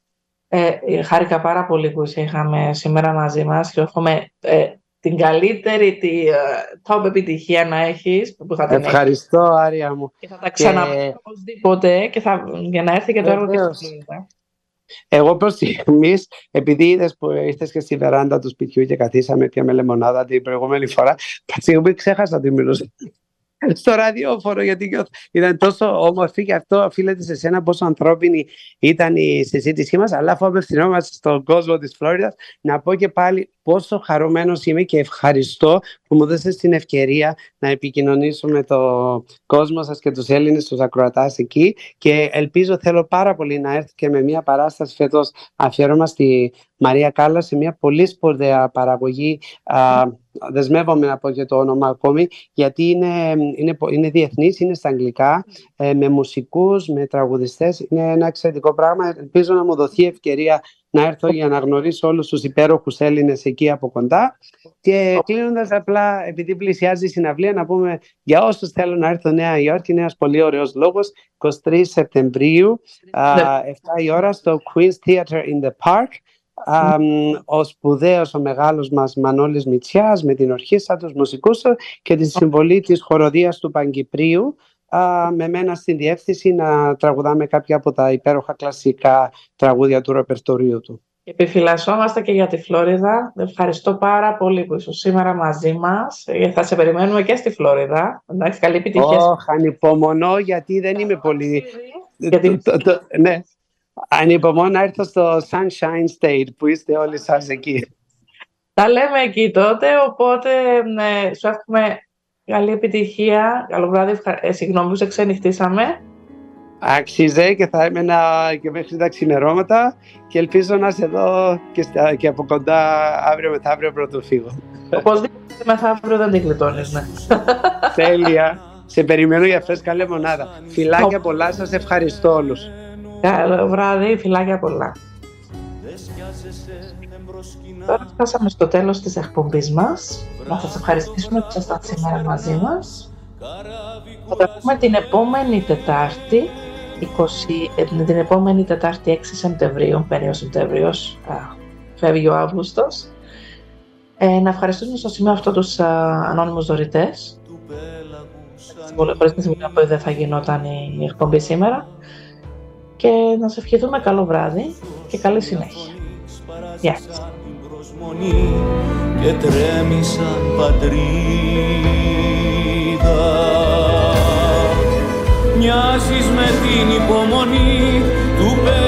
S2: Ε, χάρηκα πάρα πολύ που σε είχαμε σήμερα μαζί μας και εύχομαι ε, την καλύτερη, τη uh, top επιτυχία να έχεις. Που θα την
S3: Ευχαριστώ, έχεις. Άρια μου.
S2: Και θα τα ξαναπώ και... οπωσδήποτε και θα... για να έρθει και το έργο και στη Φλόριδα.
S3: Εγώ προς στιγμής, επειδή είδες που ήρθες και στη βεράντα του σπιτιού και καθίσαμε πια με λεμονάδα την προηγούμενη φορά, προς στιγμή ξέχασα ότι μιλούσα στο ραδιόφωνο, γιατί ήταν τόσο όμορφη και αυτό οφείλεται σε σένα πόσο ανθρώπινη ήταν η συζήτησή μας. Αλλά αφού απευθυνόμαστε στον κόσμο της Φλόριδας, να πω και πάλι πόσο χαρούμενος είμαι και ευχαριστώ που μου δώσες την ευκαιρία να επικοινωνήσω με τον κόσμο σας και τους Έλληνες, τους ακροατάς εκεί, και ελπίζω, θέλω πάρα πολύ να έρθει και με μια παράσταση φέτος αφιέρωμα στη Μαρία Κάλλας, σε μια πολύ σπουδαία παραγωγή. Α, δεσμεύομαι να πω και το όνομα ακόμη, γιατί είναι, είναι, είναι διεθνής, είναι στα αγγλικά, ε, με μουσικούς, με τραγουδιστές. Είναι ένα εξαιρετικό πράγμα. Ελπίζω να μου δοθεί ευκαιρία να έρθω για να γνωρίσω όλους τους υπέροχους Έλληνες εκεί από κοντά. Και κλείνοντας, απλά επειδή πλησιάζει η συναυλία, να πούμε για όσους θέλουν να έρθουν Νέα Υόρκη, είναι ένας πολύ ωραίος λόγος, εικοστή τρίτη Σεπτεμβρίου, εφτά η ώρα, στο Queen's Theatre in the Park. Um, ο σπουδαίος, ο μεγάλος μας Μανώλης Μητσιάς με την ορχήστρα, τους μουσικούς και τη συμβολή της χοροδίας του Παγκυπρίου, uh, με μένα στην διεύθυνση να τραγουδάμε κάποια από τα υπέροχα κλασικά τραγούδια του ρεπερτορίου του.
S2: Επιφυλασσόμαστε και για τη Φλόριδα. Ευχαριστώ πάρα πολύ που ήσουν σήμερα μαζί μας. Θα σε περιμένουμε και στη Φλόριδα. Εντάξει, καλή επιτυχία.
S3: Oh, ανυπομονώ, γιατί δεν είμαι πολύ...
S2: Γιατί...
S3: το, το, ναι. Ανυπομονώ να έρθω στο Sunshine State που είστε όλοι σας εκεί.
S2: Τα λέμε εκεί τότε, οπότε ναι, σου εύχομαι καλή επιτυχία. Καλό βράδυ, ε, συγγνώμη που σε ξενυχτήσαμε.
S3: Άξιζε και θα έμενα και μέχρι τα ξημερώματα και ελπίζω να είσαι εδώ και, στα, και από κοντά αύριο μεθαύριο πρωτού φύγω.
S2: Οπωσδήποτε μεθαύριο δεν την κλειτώνεις, ναι.
S3: Τέλεια. Σε περιμένω για φρέσκα λεμονάδα. Φιλάκια πολλά, σας ευχαριστώ όλους.
S2: Καλό βράδυ, φιλάκια πολλά. Τώρα φτάσαμε στο τέλος της εκπομπής μας. Να σας ευχαριστήσουμε που ήσασταν σήμερα μαζί μας. Θα τα πούμε την επόμενη Τετάρτη, είκοσι, την επόμενη Τετάρτη έξι Σεπτεμβρίου, μπαίνει ο Σεπτέμβριος, φεύγει ο Αύγουστος. Ε, να ευχαριστούμε στο σημείο αυτό τους α, ανώνυμους δωρητές. Χωρίς τη σημεία που δεν θα γινόταν η εκπομπή σήμερα. Και να σε ευχηθούμε καλό βράδυ και καλή συνέχεια. Γεια σας. Και τρέμει σαν πατρίδα. Μοιάζεις με την υπομονή του